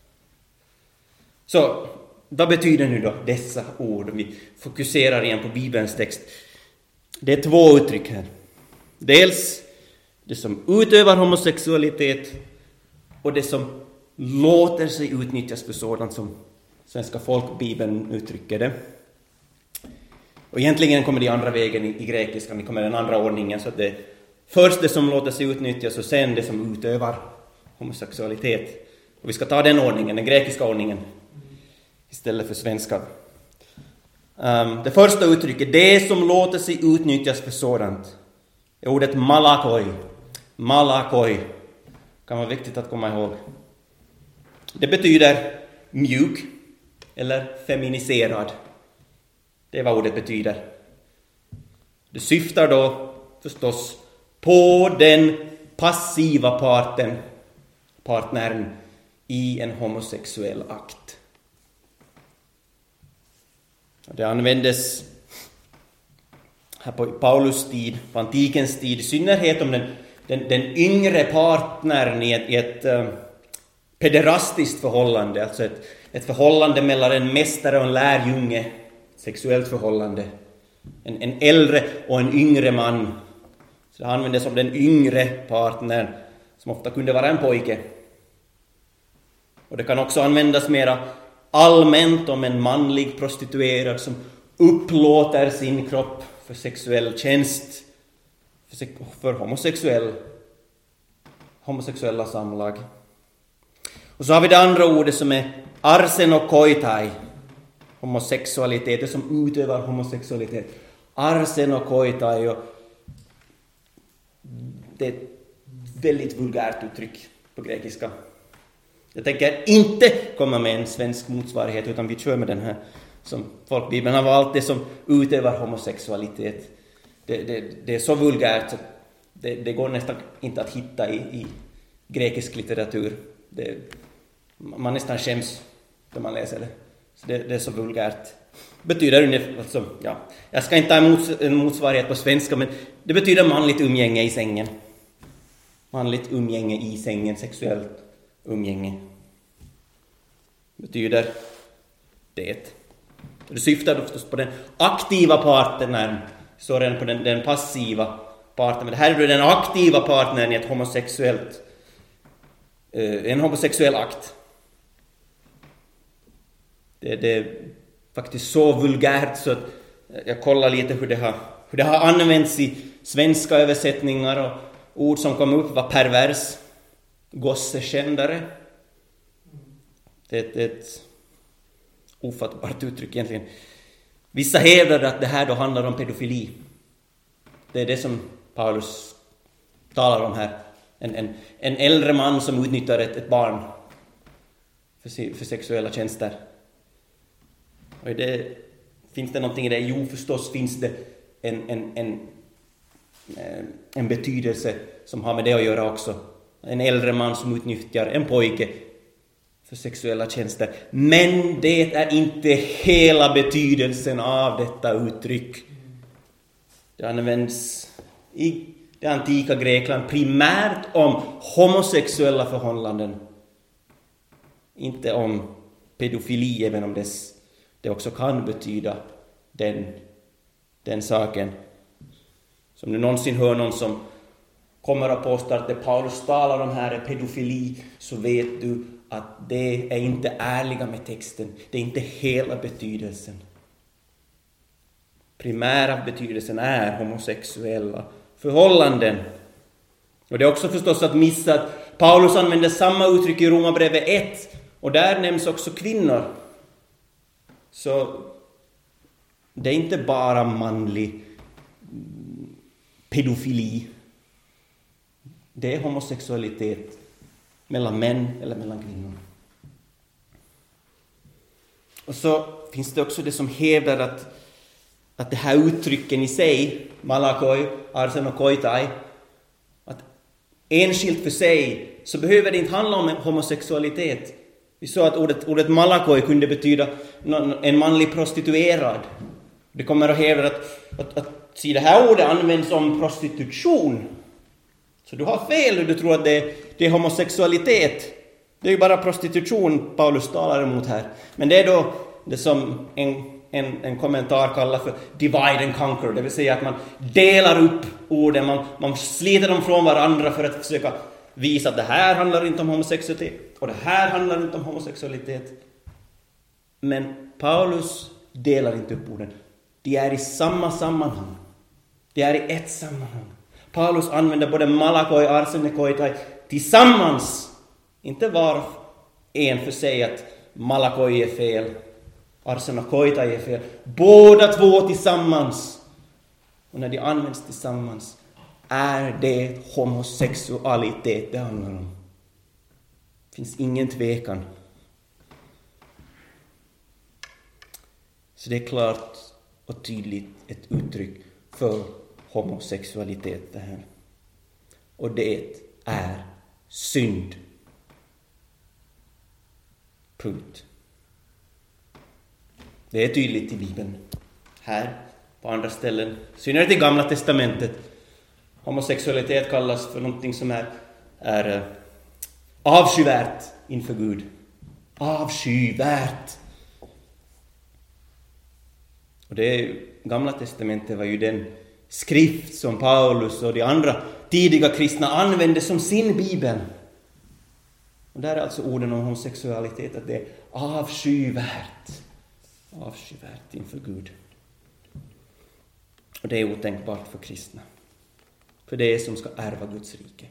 Så, vad betyder nu då dessa ord? Vi fokuserar igen på Bibelns text. Det är två uttryck här. Dels det som utövar homosexualitet och det som låter sig utnyttjas för sådant som Svenska folkbibeln uttrycker det. Och egentligen kommer det andra vägen i grekiskan, det kommer den andra ordningen, så att det först det som låter sig utnyttjas och sen det som utövar homosexualitet. Och vi ska ta den ordningen, den grekiska ordningen, istället för svenska. Det första uttrycket, det som låter sig utnyttjas för sådant, är ordet malakoi. Malakoi kan vara viktigt att komma ihåg. Det betyder mjuk eller feminiserad. Det är vad ordet betyder. Det syftar då förstås på den passiva partnern i en homosexuell akt. Det användes här på Paulus tid, på antikens tid, i synnerhet om den yngre partnern i ett pederastiskt förhållande, alltså ett förhållande mellan en mästare och en lärjunge, sexuellt förhållande, en äldre och en yngre man. Så det användes om den yngre partnern, som ofta kunde vara en pojke. Och det kan också användas mera allmänt om en manlig prostituerad som upplåter sin kropp för sexuell tjänst, för homosexuella samlag. Och så har vi det andra ordet som är arsenokoitai, homosexualitet, det som utövar homosexualitet. Arsenokoitai, och det är ett väldigt vulgärt uttryck på grekiska. Jag tänker inte komma med en svensk motsvarighet, utan vi kör med den här som folkbibeln har valt, det som utövar homosexualitet. Det är så vulgärt så det går nästan inte att hitta i grekisk litteratur. Man nästan skäms när man läser det. Så det är så vulgärt. Betyder ungefär, alltså, ja, jag ska inte ha en motsvarighet på svenska, men det betyder manligt umgänge i sängen. Manligt umgänge i sängen, sexuellt umgänge. Betyder det. Det syftar förstås på den aktiva partnern, så den på den passiva partnern. Men det här är den aktiva partnern i ett en homosexuell akt. Det är faktiskt så vulgärt så att jag kollar lite hur det har använts i svenska översättningar, och ord som kom upp var pervers, gossekändare. Det är ett ofattbart uttryck egentligen. Vissa hävdar att det här då handlar om pedofili. Det är det som Paulus talar om här. En äldre man som utnyttjar ett barn för sexuella tjänster. Och finns det någonting i det? Jo, förstås finns det en betydelse som har med det att göra också. En äldre man som utnyttjar en pojke för sexuella tjänster. Men det är inte hela betydelsen av detta uttryck. Det används i det antika Grekland primärt om homosexuella förhållanden. Inte om pedofili, även om det också kan betyda den saken. Som du någonsin hör någon som kommer att påstå att det Paulus talar om här är pedofili, så vet du att det är inte ärliga med texten. Det är inte hela betydelsen. Primära betydelsen är homosexuella förhållanden. Och det är också förstås att missa att Paulus använder samma uttryck i Romarbrevet 1, och där nämns också kvinnor. Så det är inte bara manlig pedofili. Det är homosexualitet mellan män eller mellan kvinnor. Och så finns det också det som hävdar att det här uttrycken i sig, malakoi, arsenokoitai, att enskilt för sig så behöver det inte handla om homosexualitet. Vi sa att ordet malakoi kunde betyda en manlig prostituerad. Det kommer att hävda att det här ordet används om prostitution. Så du har fel och du tror att det är homosexualitet. Det är ju bara prostitution Paulus talar emot här. Men det är då det som en kommentar kallar för divide and conquer. Det vill säga att man delar upp orden, man sliter dem från varandra för att försöka visa att det här handlar inte om homosexualitet och det här handlar inte om homosexualitet. Men Paulus delar inte upp orden. De är i samma sammanhang. De är i ett sammanhang. Paulus använder både malakoi och arsenekoitai tillsammans. Inte var en för sig att malakoi är fel, arsenekoitai är fel. Båda två tillsammans. Och när de används tillsammans är det homosexualitet det handlar om. Det finns ingen tvekan. Så det är klart och tydligt ett uttryck för homosexualitet det här. Och det är synd. Punkt. Det är tydligt i Bibeln. Här, på andra ställen. Synnerligt i Gamla testamentet. Homosexualitet kallas för någonting som är avskyvärt inför Gud. Avskyvärt. Och det Gamla testamentet var ju den skrift som Paulus och de andra tidiga kristna använde som sin bibel. Och där är alltså orden om homosexualitet att det är avskyvärt. Avskyvärt inför Gud. Och det är otänkbart för kristna. För det är som ska ärva Guds rike.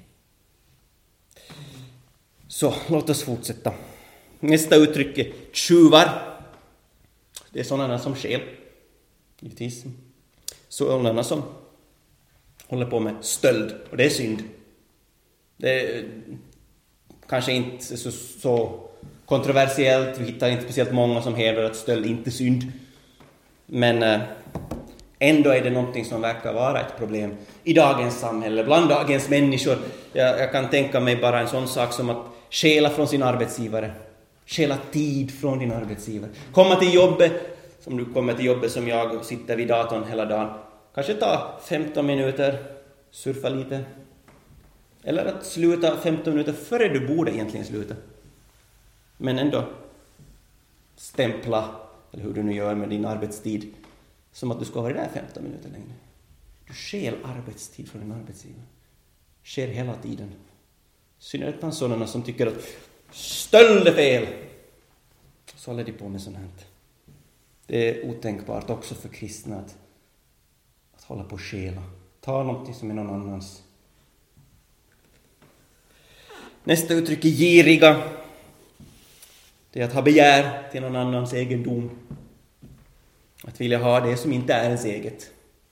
Så låt oss fortsätta. Nästa uttryck är tjuvar. Det är sådana som skäl. Givetvis. Sådana som håller på med stöld. Och det är synd. Det är kanske inte så kontroversiellt. Vi hittar inte speciellt många som hävdar att stöld inte är synd. Men ändå är det någonting som verkar vara ett problem i dagens samhälle, bland dagens människor. Jag kan tänka mig bara en sån sak som att stjäla från sin arbetsgivare. Stjäla tid från din arbetsgivare. Komma till jobbet, som du kommer till jobbet som jag och sitter vid datorn hela dagen. Kanske ta 15 minuter, surfa lite. Eller att sluta 15 minuter före du borde egentligen sluta. Men ändå stämpla, eller hur du nu gör med din arbetstid, som att du ska vara där 15 minuter längre. Du stjäl arbetstid från din arbetsgivare. Sker hela tiden. Synnerligt bland sådana som tycker att stöld är fel. Så håller de på med sånt här. Det är otänkbart också för kristna att hålla på och stjäla. Ta någonting som är någon annans. Nästa uttryck är giriga. Det är att ha begär till någon annans egendom. Att vilja ha det som inte är ens eget.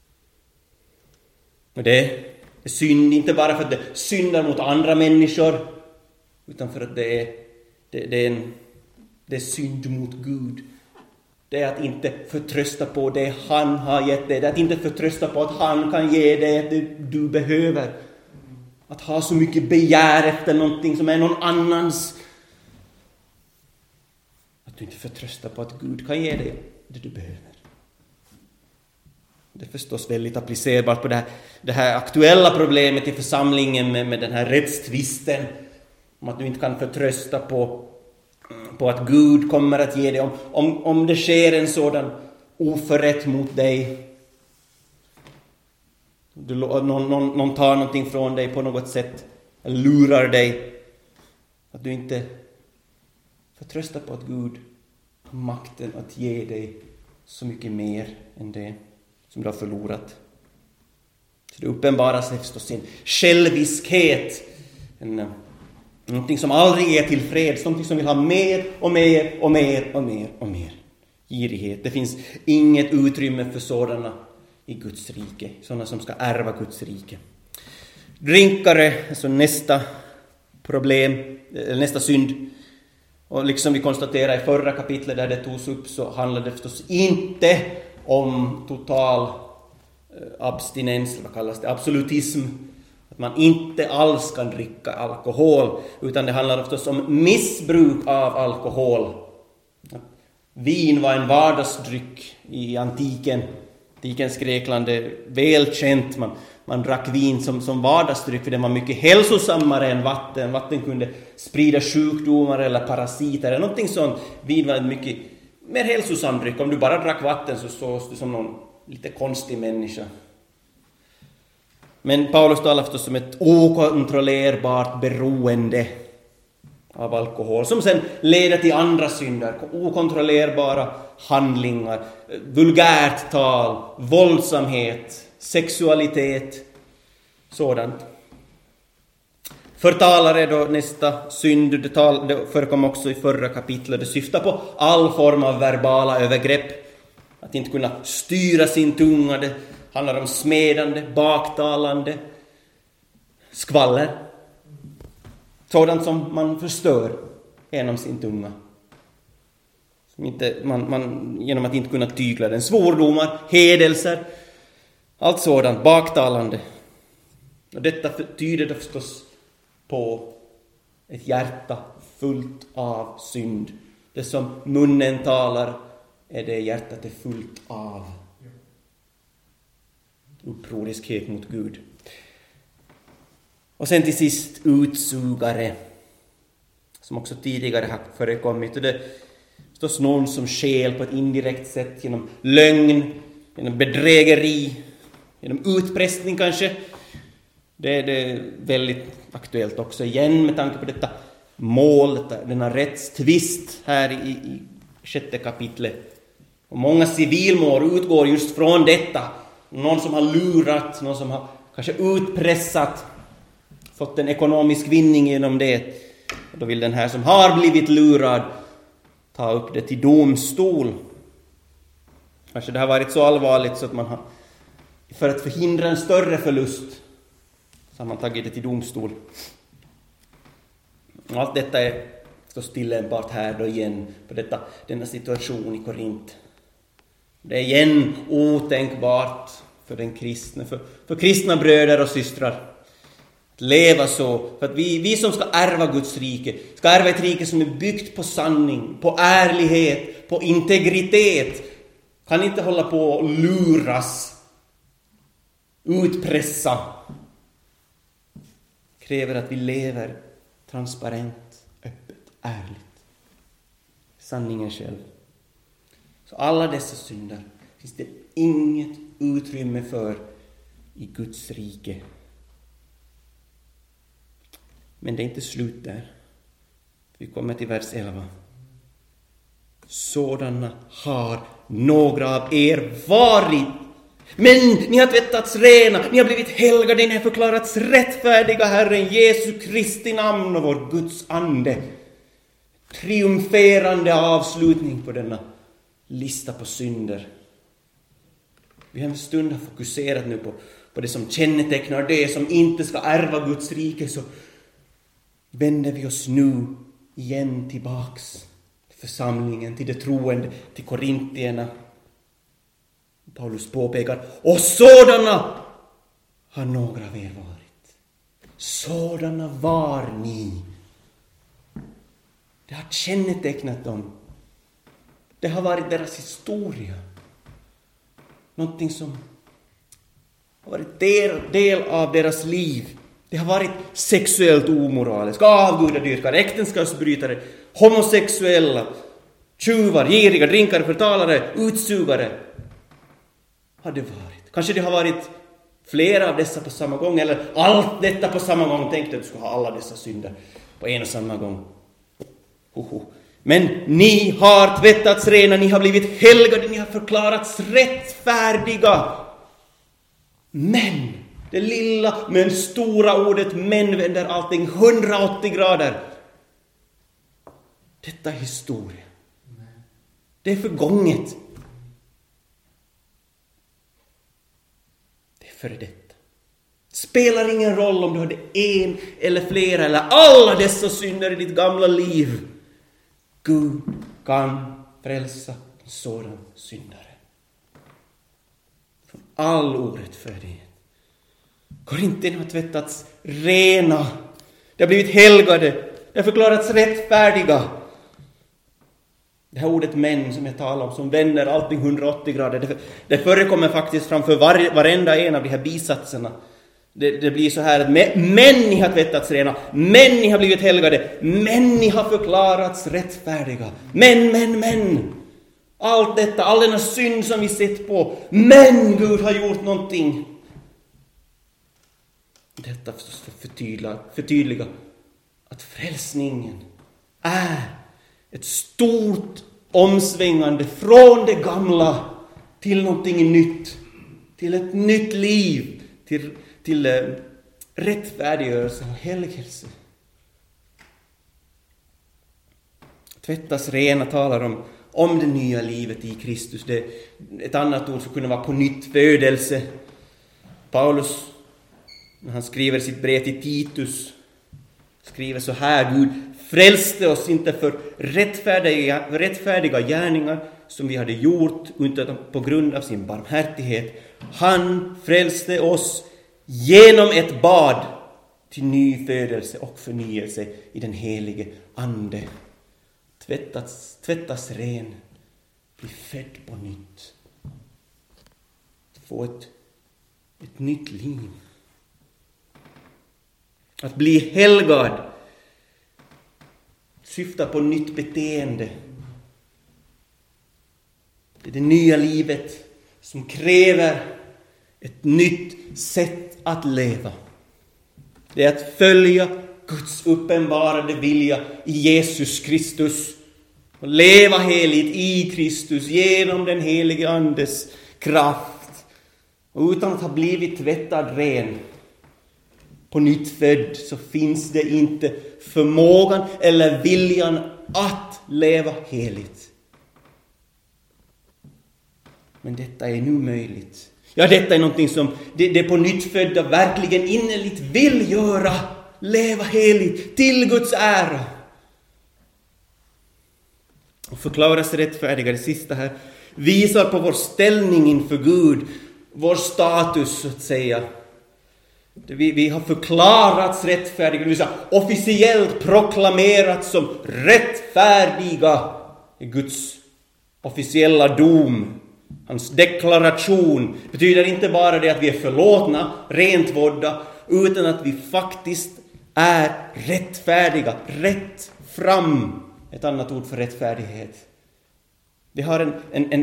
Och det är synd inte bara för att det syndar mot andra människor, utan för att det är synd mot Gud. Det är att inte förtrösta på det han har gett dig. Det är att inte förtrösta på att han kan ge dig det du behöver. Att ha så mycket begär efter någonting som är någon annans. Att du inte förtröstar på att Gud kan ge dig det du behöver. Det är förstås väldigt applicerbart på det här aktuella problemet i församlingen med den här rättstvisten. Om att du inte kan förtrösta på att Gud kommer att ge dig. Om det sker en sådan oförrätt mot dig. Någon tar någonting från dig på något sätt. Eller lurar dig. Att du inte förtröstar på att Gud har makten att ge dig så mycket mer än det som du har förlorat. Så det uppenbarar sig förstås sin själviskhet. Någonting som aldrig är tillfreds. Någonting som vill ha mer och mer och mer och mer och mer. Girighet. Det finns inget utrymme för sådana i Guds rike. Sådana som ska ärva Guds rike. Drinkare, alltså nästa problem, nästa synd. Och liksom vi konstaterade i förra kapitlet där det togs upp, så handlar det förstås inte om total abstinens, vad kallas det, absolutism. Att man inte alls kan dricka alkohol, utan det handlar förstås om missbruk av alkohol. Vin var en vardagsdryck i antikens Grekland. Det är välkänt. Man drack vin som vardagsdryck för det var mycket hälsosammare än vatten. Vatten kunde sprida sjukdomar eller parasiter eller någonting sånt. Vin var ett mycket mer hälsosam dryck. Om du bara drack vatten så sågs du som någon lite konstig människa. Men Paulus talar förstås om ett okontrollerbart beroende av alkohol som sen leder till andra synder, okontrollerbara handlingar, vulgärt tal, våldsamhet, sexualitet, sådant. Förtalare då nästa synd, det förekom också i förra kapitlet, det syftar på all form av verbala övergrepp, att inte kunna styra sin tunga, det handlar om smedande, baktalande, skvaller. Sådant som man förstör genom sin tunga. Som inte, man, genom att inte kunna tygla den. Svordomar, hedelser, allt sådant, baktalande. Och detta tyder det förstås på ett hjärta fullt av synd. Det som munnen talar är det hjärtat är fullt av. Upproriskhet mot Gud. Och sen till sist utsugare, som också tidigare har förekommit. Och det är förstås någon som skäl på ett indirekt sätt genom lögn, genom bedrägeri, genom utpressning kanske. Det är väldigt aktuellt också igen med tanke på detta mål, denna rättstvist här i 6:e kapitlet. Och många civilmål utgår just från detta. Någon som har lurat, någon som har kanske utpressat, fått en ekonomisk vinning genom det. Och då vill den här som har blivit lurad ta upp det till domstol. Kanske det har varit så allvarligt så att man har, för att förhindra en större förlust, så har man tagit det till domstol. Och allt detta är så tillämpbart här då igen på denna situation i Korint. Det är igen otänkbart för den kristne, för kristna bröder och systrar att leva så. För att vi som ska ärva Guds rike, ska ärva ett rike som är byggt på sanning, på ärlighet, på integritet, kan inte hålla på och luras, utpressa. Kräver att vi lever transparent, öppet, ärligt. Sanningen själv. Så alla dessa synder finns det inget utrymme för i Guds rike. Men det är inte slut där. Vi kommer till vers 11. Sådana har några av er varit. Men ni har tvättats rena, ni har blivit helgade, ni har förklarats rättfärdiga Herren Jesu Kristi namn och vår Guds ande. Triumferande avslutning på denna lista på synder. Vi har en stund fokuserat nu på det som kännetecknar det som inte ska ärva Guds rike, så vänder vi oss nu igen tillbaks till församlingen, till det troende, till korintierna. Paulus påpekar, och sådana har några av er varit. Sådana var ni. Det har kännetecknat dem. Det har varit deras historia. Någonting som har varit del av deras liv. Det har varit sexuellt omoraliska, avgudadyrkare, äktenskapsbrytare, homosexuella, tjuvar, giriga, drinkare, förtalare, utsugare. Har det varit. Kanske det har varit flera av dessa på samma gång, eller allt detta på samma gång. Tänkte att du skulle ha alla dessa synder på en och samma gång. Men ni har tvättats rena, ni har blivit helgade, ni har förklarats rättfärdiga. Men, det lilla men stora ordet men vänder allting 180 grader. Detta är historia. Det är förgånget. Det är före detta. Spelar ingen roll om du hade en eller flera eller alla dessa synder i ditt gamla liv. Gud kan frälsa en sådan syndare från all orättfärdighet. Korintierna har tvättats rena. De har blivit helgade. De har förklarats rättfärdiga. Det här ordet män som jag talar om, som vänder allting 180 grader, det förekommer faktiskt framför varenda en av de här bisatserna. Det blir så här att men ni har tvättats rena, men ni har blivit helgade, men ni har förklarats rättfärdiga. Men. Allt detta, all denna synd som vi sett på. Men Gud har gjort någonting. Detta för förtydliga att frälsningen är ett stort omsvängande från det gamla till någonting nytt. Till ett nytt liv. Till rättfärdiggörelse och helgelse. Tvättas rena talar om det nya livet i Kristus. Ett annat ord skulle kunna vara på nytt födelse. Paulus, när han skriver sitt brev till Titus, skriver så här: Gud frälste oss inte för rättfärdiga gärningar som vi hade gjort, utan på grund av sin barmhärtighet. Han frälste oss genom ett bad till ny födelse och förnyelse i den helige ande. Tvättas ren, bli född på nytt. Få ett nytt liv. Att bli helgad syftar på nytt beteende. Det är det nya livet som kräver ett nytt sätt att leva. Det är att följa Guds uppenbarade vilja i Jesus Kristus och leva heligt i Kristus genom den helige Andes kraft. Och utan att ha blivit tvättad ren, på nytt född, så finns det inte förmågan eller viljan att leva heligt. Men detta är nu möjligt. Ja, detta är någonting som det på nytt födda verkligen innerligt vill göra. Leva heligt till Guds ära. Och förklaras rättfärdiga, det sista här, visar på vår ställning inför Gud. Vår status, så att säga. Vi har förklarats rättfärdiga, det vill säga officiellt proklamerats som rättfärdiga i Guds officiella dom. Hans deklaration betyder inte bara det att vi är förlåtna, rentvådda, utan att vi faktiskt är rättfärdiga, rätt fram. Ett annat ord för rättfärdighet. Vi har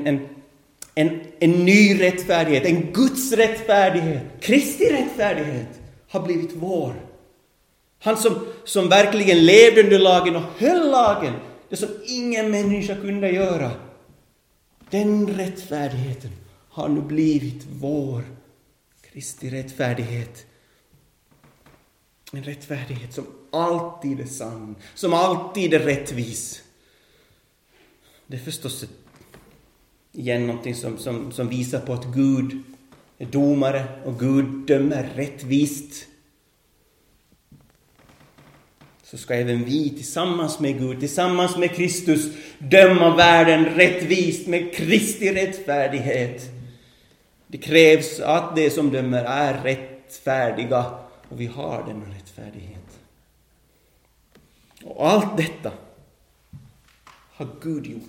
en ny rättfärdighet, en Guds rättfärdighet, Kristi rättfärdighet har blivit vår. Han som verkligen levde under lagen och höll lagen, det som ingen människa kunde göra. Den rättfärdigheten har nu blivit vår. Kristi rättfärdighet. En rättfärdighet som alltid är sann, som alltid är rättvis. Det är förstås igen någonting som visar på att Gud är domare och Gud dömer rättvist. Så ska även vi tillsammans med Gud, tillsammans med Kristus, döma världen rättvist med Kristi rättfärdighet. Det krävs att det som dömer är rättfärdiga, och vi har denna rättfärdighet. Och allt detta har Gud gjort.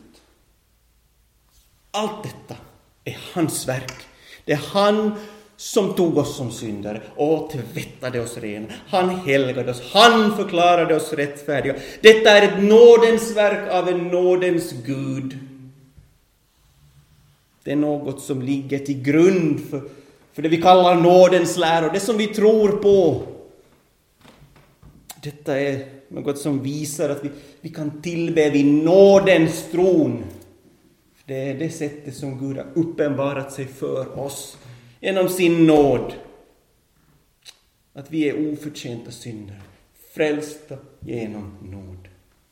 Allt detta är hans verk. Det är han som tog oss som syndare och tvättade oss rena. Han helgade oss. Han förklarade oss rättfärdiga. Detta är ett nådens verk av en nådens Gud. Det är något som ligger till grund för det vi kallar nådens lära. Det som vi tror på. Detta är något som visar att vi kan tillbe vid nådens tron. Det är det sättet som Gud har uppenbarat sig för oss genom sin nåd. Att vi är oförtjänta syndare, frälsta genom nåd.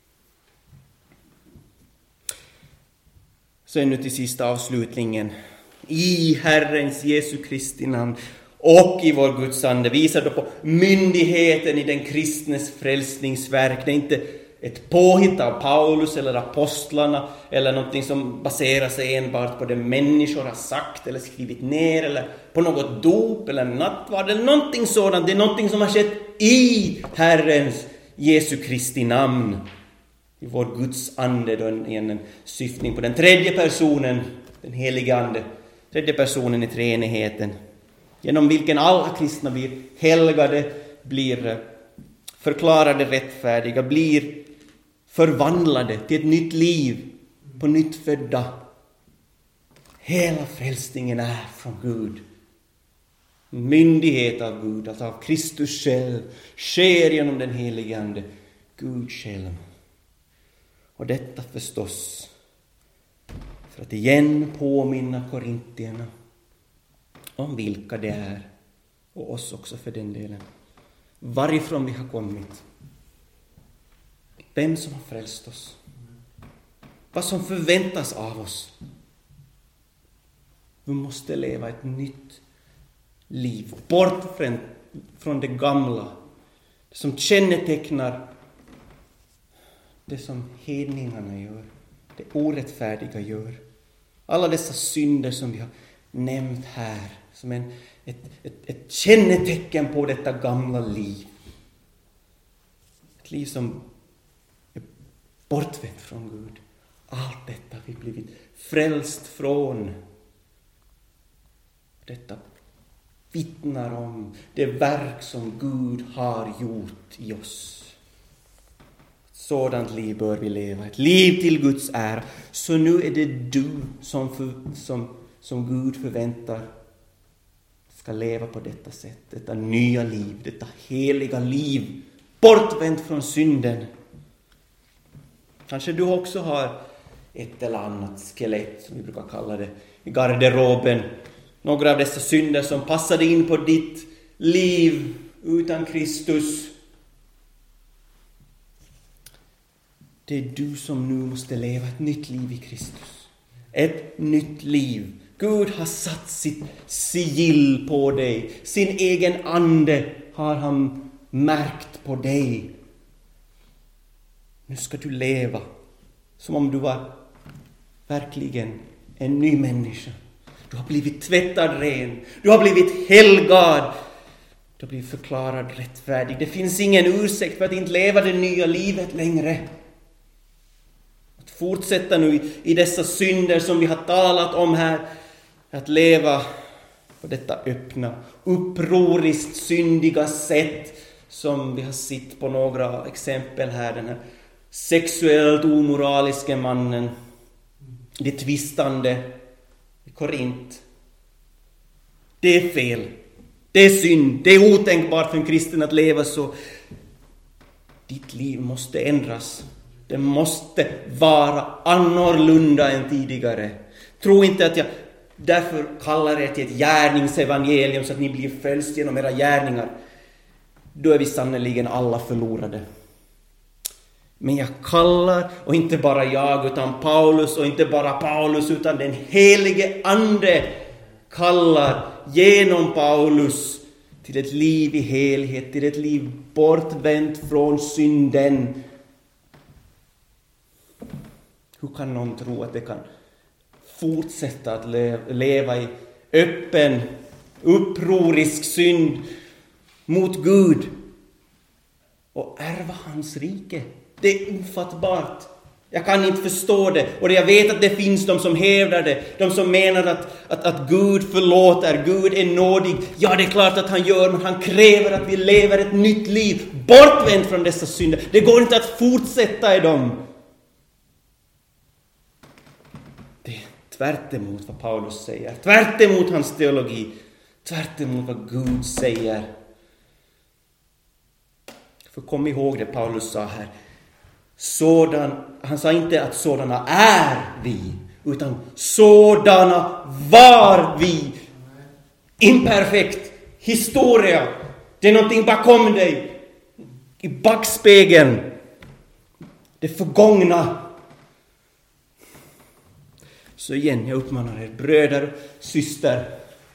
Så nu till sista avslutningen. I Herrens Jesu Kristi namn och i vår Guds ande visar då på myndigheten i den kristnes frälsningsverk. Det är inte ett påhitt av Paulus eller apostlarna eller någonting som baserar sig enbart på det människor har sagt eller skrivit ner eller på något dop eller nattvard eller någonting sådant. Det är någonting som har skett i Herrens Jesu Kristi namn. I vår Guds ande då en syftning på den tredje personen, den helige ande. Tredje personen i treenigheten. Genom vilken alla kristna blir helgade, blir förklarade rättfärdiga, blir förvandlade till ett nytt liv, på nytt födda hela frälsningen är från Gud. Myndighet av Gud, alltså av Kristus själv, sker genom den helige Ande, Gud själv. Och detta förstås för att igen påminna korintierna om vilka det är, och oss också för den delen, varifrån vi har kommit, vem som har frälst oss, vad som förväntas av oss. Vi måste leva ett nytt liv, bort från det gamla, det som kännetecknar det som hedningarna gör, det orättfärdiga gör. Alla dessa synder som vi har nämnt här som ett kännetecken på detta gamla liv. Ett liv som är bortvänt från Gud. Allt detta har vi blivit frälst från. Detta vittnar om det verk som Gud har gjort i oss. Ett sådant liv bör vi leva. Ett liv till Guds ära. Så nu är det du som Gud förväntar ska leva på detta sätt. Detta nya liv. Detta heliga liv. Bortvänt från synden. Kanske du också har ett eller annat skelett, som vi brukar kalla det, i garderoben. Några av dessa synder som passade in på ditt liv utan Kristus. Det är du som nu måste leva ett nytt liv i Kristus. Ett nytt liv. Gud har satt sitt sigill på dig. Sin egen ande har han märkt på dig. Nu ska du leva som om du var verkligen en ny människa. Du har blivit tvättad ren. Du har blivit helgad. Du har blivit förklarad rättfärdig. Det finns ingen ursäkt för att inte leva det nya livet längre. Att fortsätta nu i dessa synder som vi har talat om här. Att leva på detta öppna, upproriskt syndiga sätt som vi har sett på några exempel här. Den här sexuellt omoraliska mannen. Det tvistande i Korint. Det är fel. Det är synd. Det är otänkbart för en kristen att leva så. Ditt liv måste ändras. Det måste vara annorlunda än tidigare. Tro inte att jag därför kallar er till ett gärningsevangelium så att ni blir frälst genom era gärningar. Då är vi sannoliken alla förlorade. Men jag kallar, och inte bara jag utan Paulus, och inte bara Paulus utan den helige Ande kallar genom Paulus till ett liv i helhet, till ett liv bortvänt från synden. Hur kan någon tro att det kan fortsätta att leva i öppen, upprorisk synd mot Gud och ärva hans rike? Det är ofattbart. Jag kan inte förstå det. Och jag vet att det finns de som hävdar det. De som menar att Gud förlåter. Gud är nådig. Ja, det är klart att han gör. Men han kräver att vi lever ett nytt liv. Bortvänt från dessa synder. Det går inte att fortsätta i dem. Det är tvärt emot vad Paulus säger. Tvärt emot hans teologi. Tvärt emot vad Gud säger. För kom ihåg det Paulus sa här. Han sa inte att sådana är vi, utan sådana var vi. Imperfekt historia. Det är någonting bakom dig. I backspegeln. Det förgångna. Så igen, jag uppmanar er bröder och syster.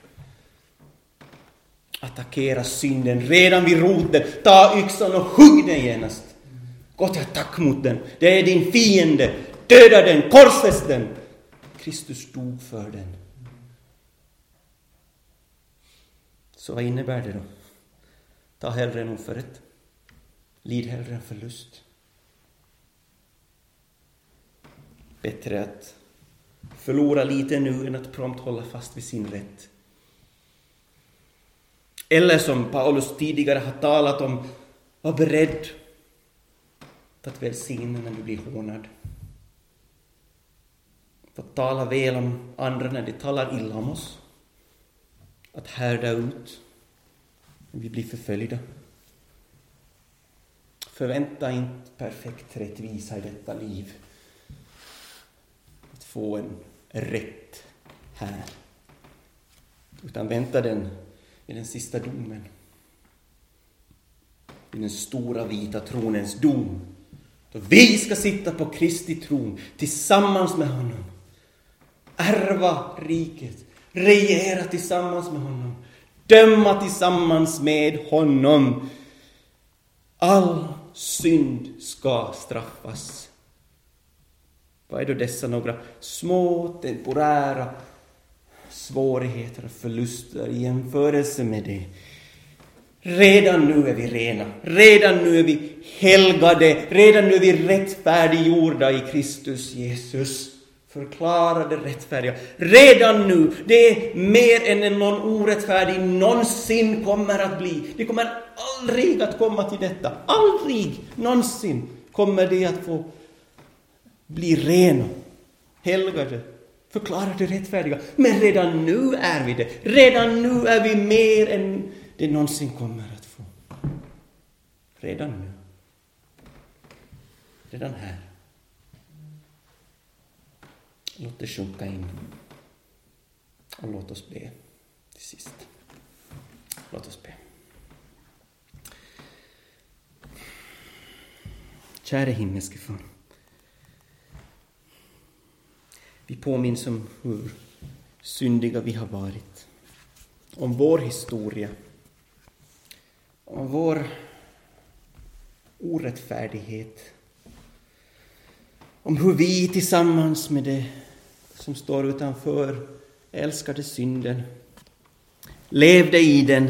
Attackera synden redan vid roten. Ta yxan och hugg den genast. Gå till attack mot den. Det är din fiende. Döda den. Korsfäst den. Kristus dog för den. Så vad innebär det då? Ta hellre en oförrätt. Lid hellre en förlust. Bättre att förlora lite nu än att prompt hålla fast vid sin rätt. Eller som Paulus tidigare har talat om, var beredd att välsigna när du blir hånad. Få tala väl om andra när de talar illa om oss. Att härda ut när vi blir förföljda. Förvänta inte perfekt rättvisa i detta liv. Att få en rätt här. Utan vänta den i den sista domen. I den stora vita tronens dom. Då vi ska sitta på Kristi tron tillsammans med honom. Ärva riket. Regera tillsammans med honom. Döma tillsammans med honom. All synd ska straffas. Vad är då dessa några små temporära svårigheter och förluster i jämförelse med det? Redan nu är vi rena. Redan nu är vi helgade. Redan nu är vi rättfärdiggjorda i Kristus Jesus. Förklarade rättfärdiga. Redan nu. Det är mer än någon orättfärdig någonsin kommer att bli. Det kommer aldrig att komma till detta. Aldrig någonsin kommer det att få bli rena. Helgade. Förklarade rättfärdiga. Men redan nu är vi det. Redan nu är vi mer än det någonsin kommer att få. Redan nu. Redan här. Låt det sjunka in. Och låt oss be till sist. Låt oss be. Kära himmelske far. Vi påminns om hur syndiga vi har varit. Om vår historia. Om vår orättfärdighet. Om hur vi tillsammans med det som står utanför älskade synden. Levde i den.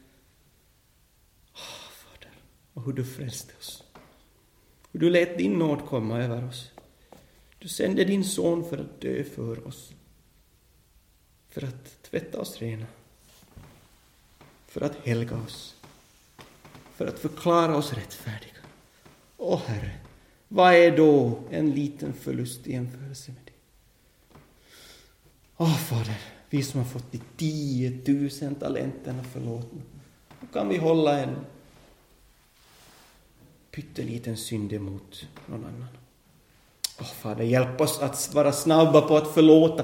Fader, och hur du frälste oss. Hur du lät din nåd komma över oss. Du sände din son för att dö för oss. För att tvätta oss rena. För att helga oss. För att förklara oss rättfärdiga. Åh Herre, vad är då en liten förlust i jämförelse med det? Åh Fader, vi som har fått de 10 000 talenterna förlåtna. Då kan vi hålla en pytteliten synd emot någon annan. Åh Fader, hjälp oss att vara snabba på att förlåta.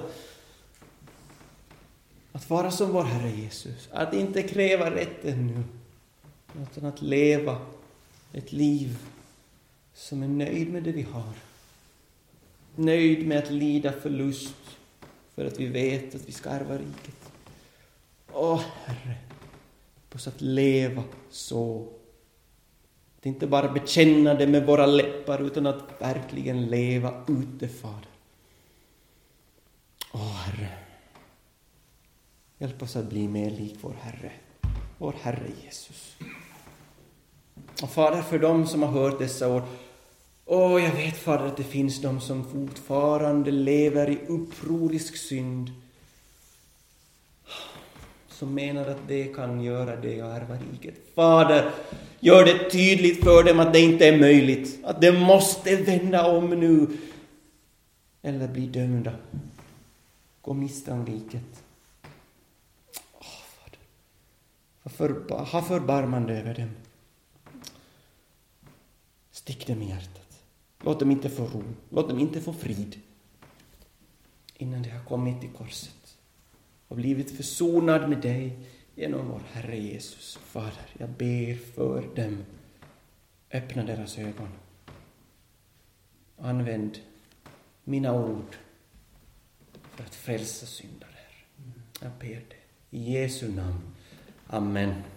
Att vara som vår Herre Jesus. Att inte kräva rätten nu. Utan att leva ett liv som är nöjd med det vi har. Nöjd med att lida förlust. För att vi vet att vi ska ärva riket. Åh Herre. På så att leva så. Att inte bara bekänna det med våra läppar. Utan att verkligen leva ut det, Fader. Åh Herre. Hjälp oss att bli mer lik vår Herre. Vår Herre Jesus. Och Fader, för dem som har hört dessa ord. Jag vet, Fader, att det finns de som fortfarande lever i upprorisk synd. Som menar att det kan göra det och ärva riket. Fader, gör det tydligt för dem att det inte är möjligt. Att de måste vända om nu. Eller bli dömda. Gå miste om riket. Fader. Ha förbarmande över dem. Stick dem i hjärtat. Låt dem inte få ro. Låt dem inte få frid. Innan de har kommit till korset. Och blivit försonad med dig genom vår Herre Jesus. Fader, jag ber för dem. Öppna deras ögon. Använd mina ord för att frälsa syndare. Jag ber det. I Jesu namn. Amen.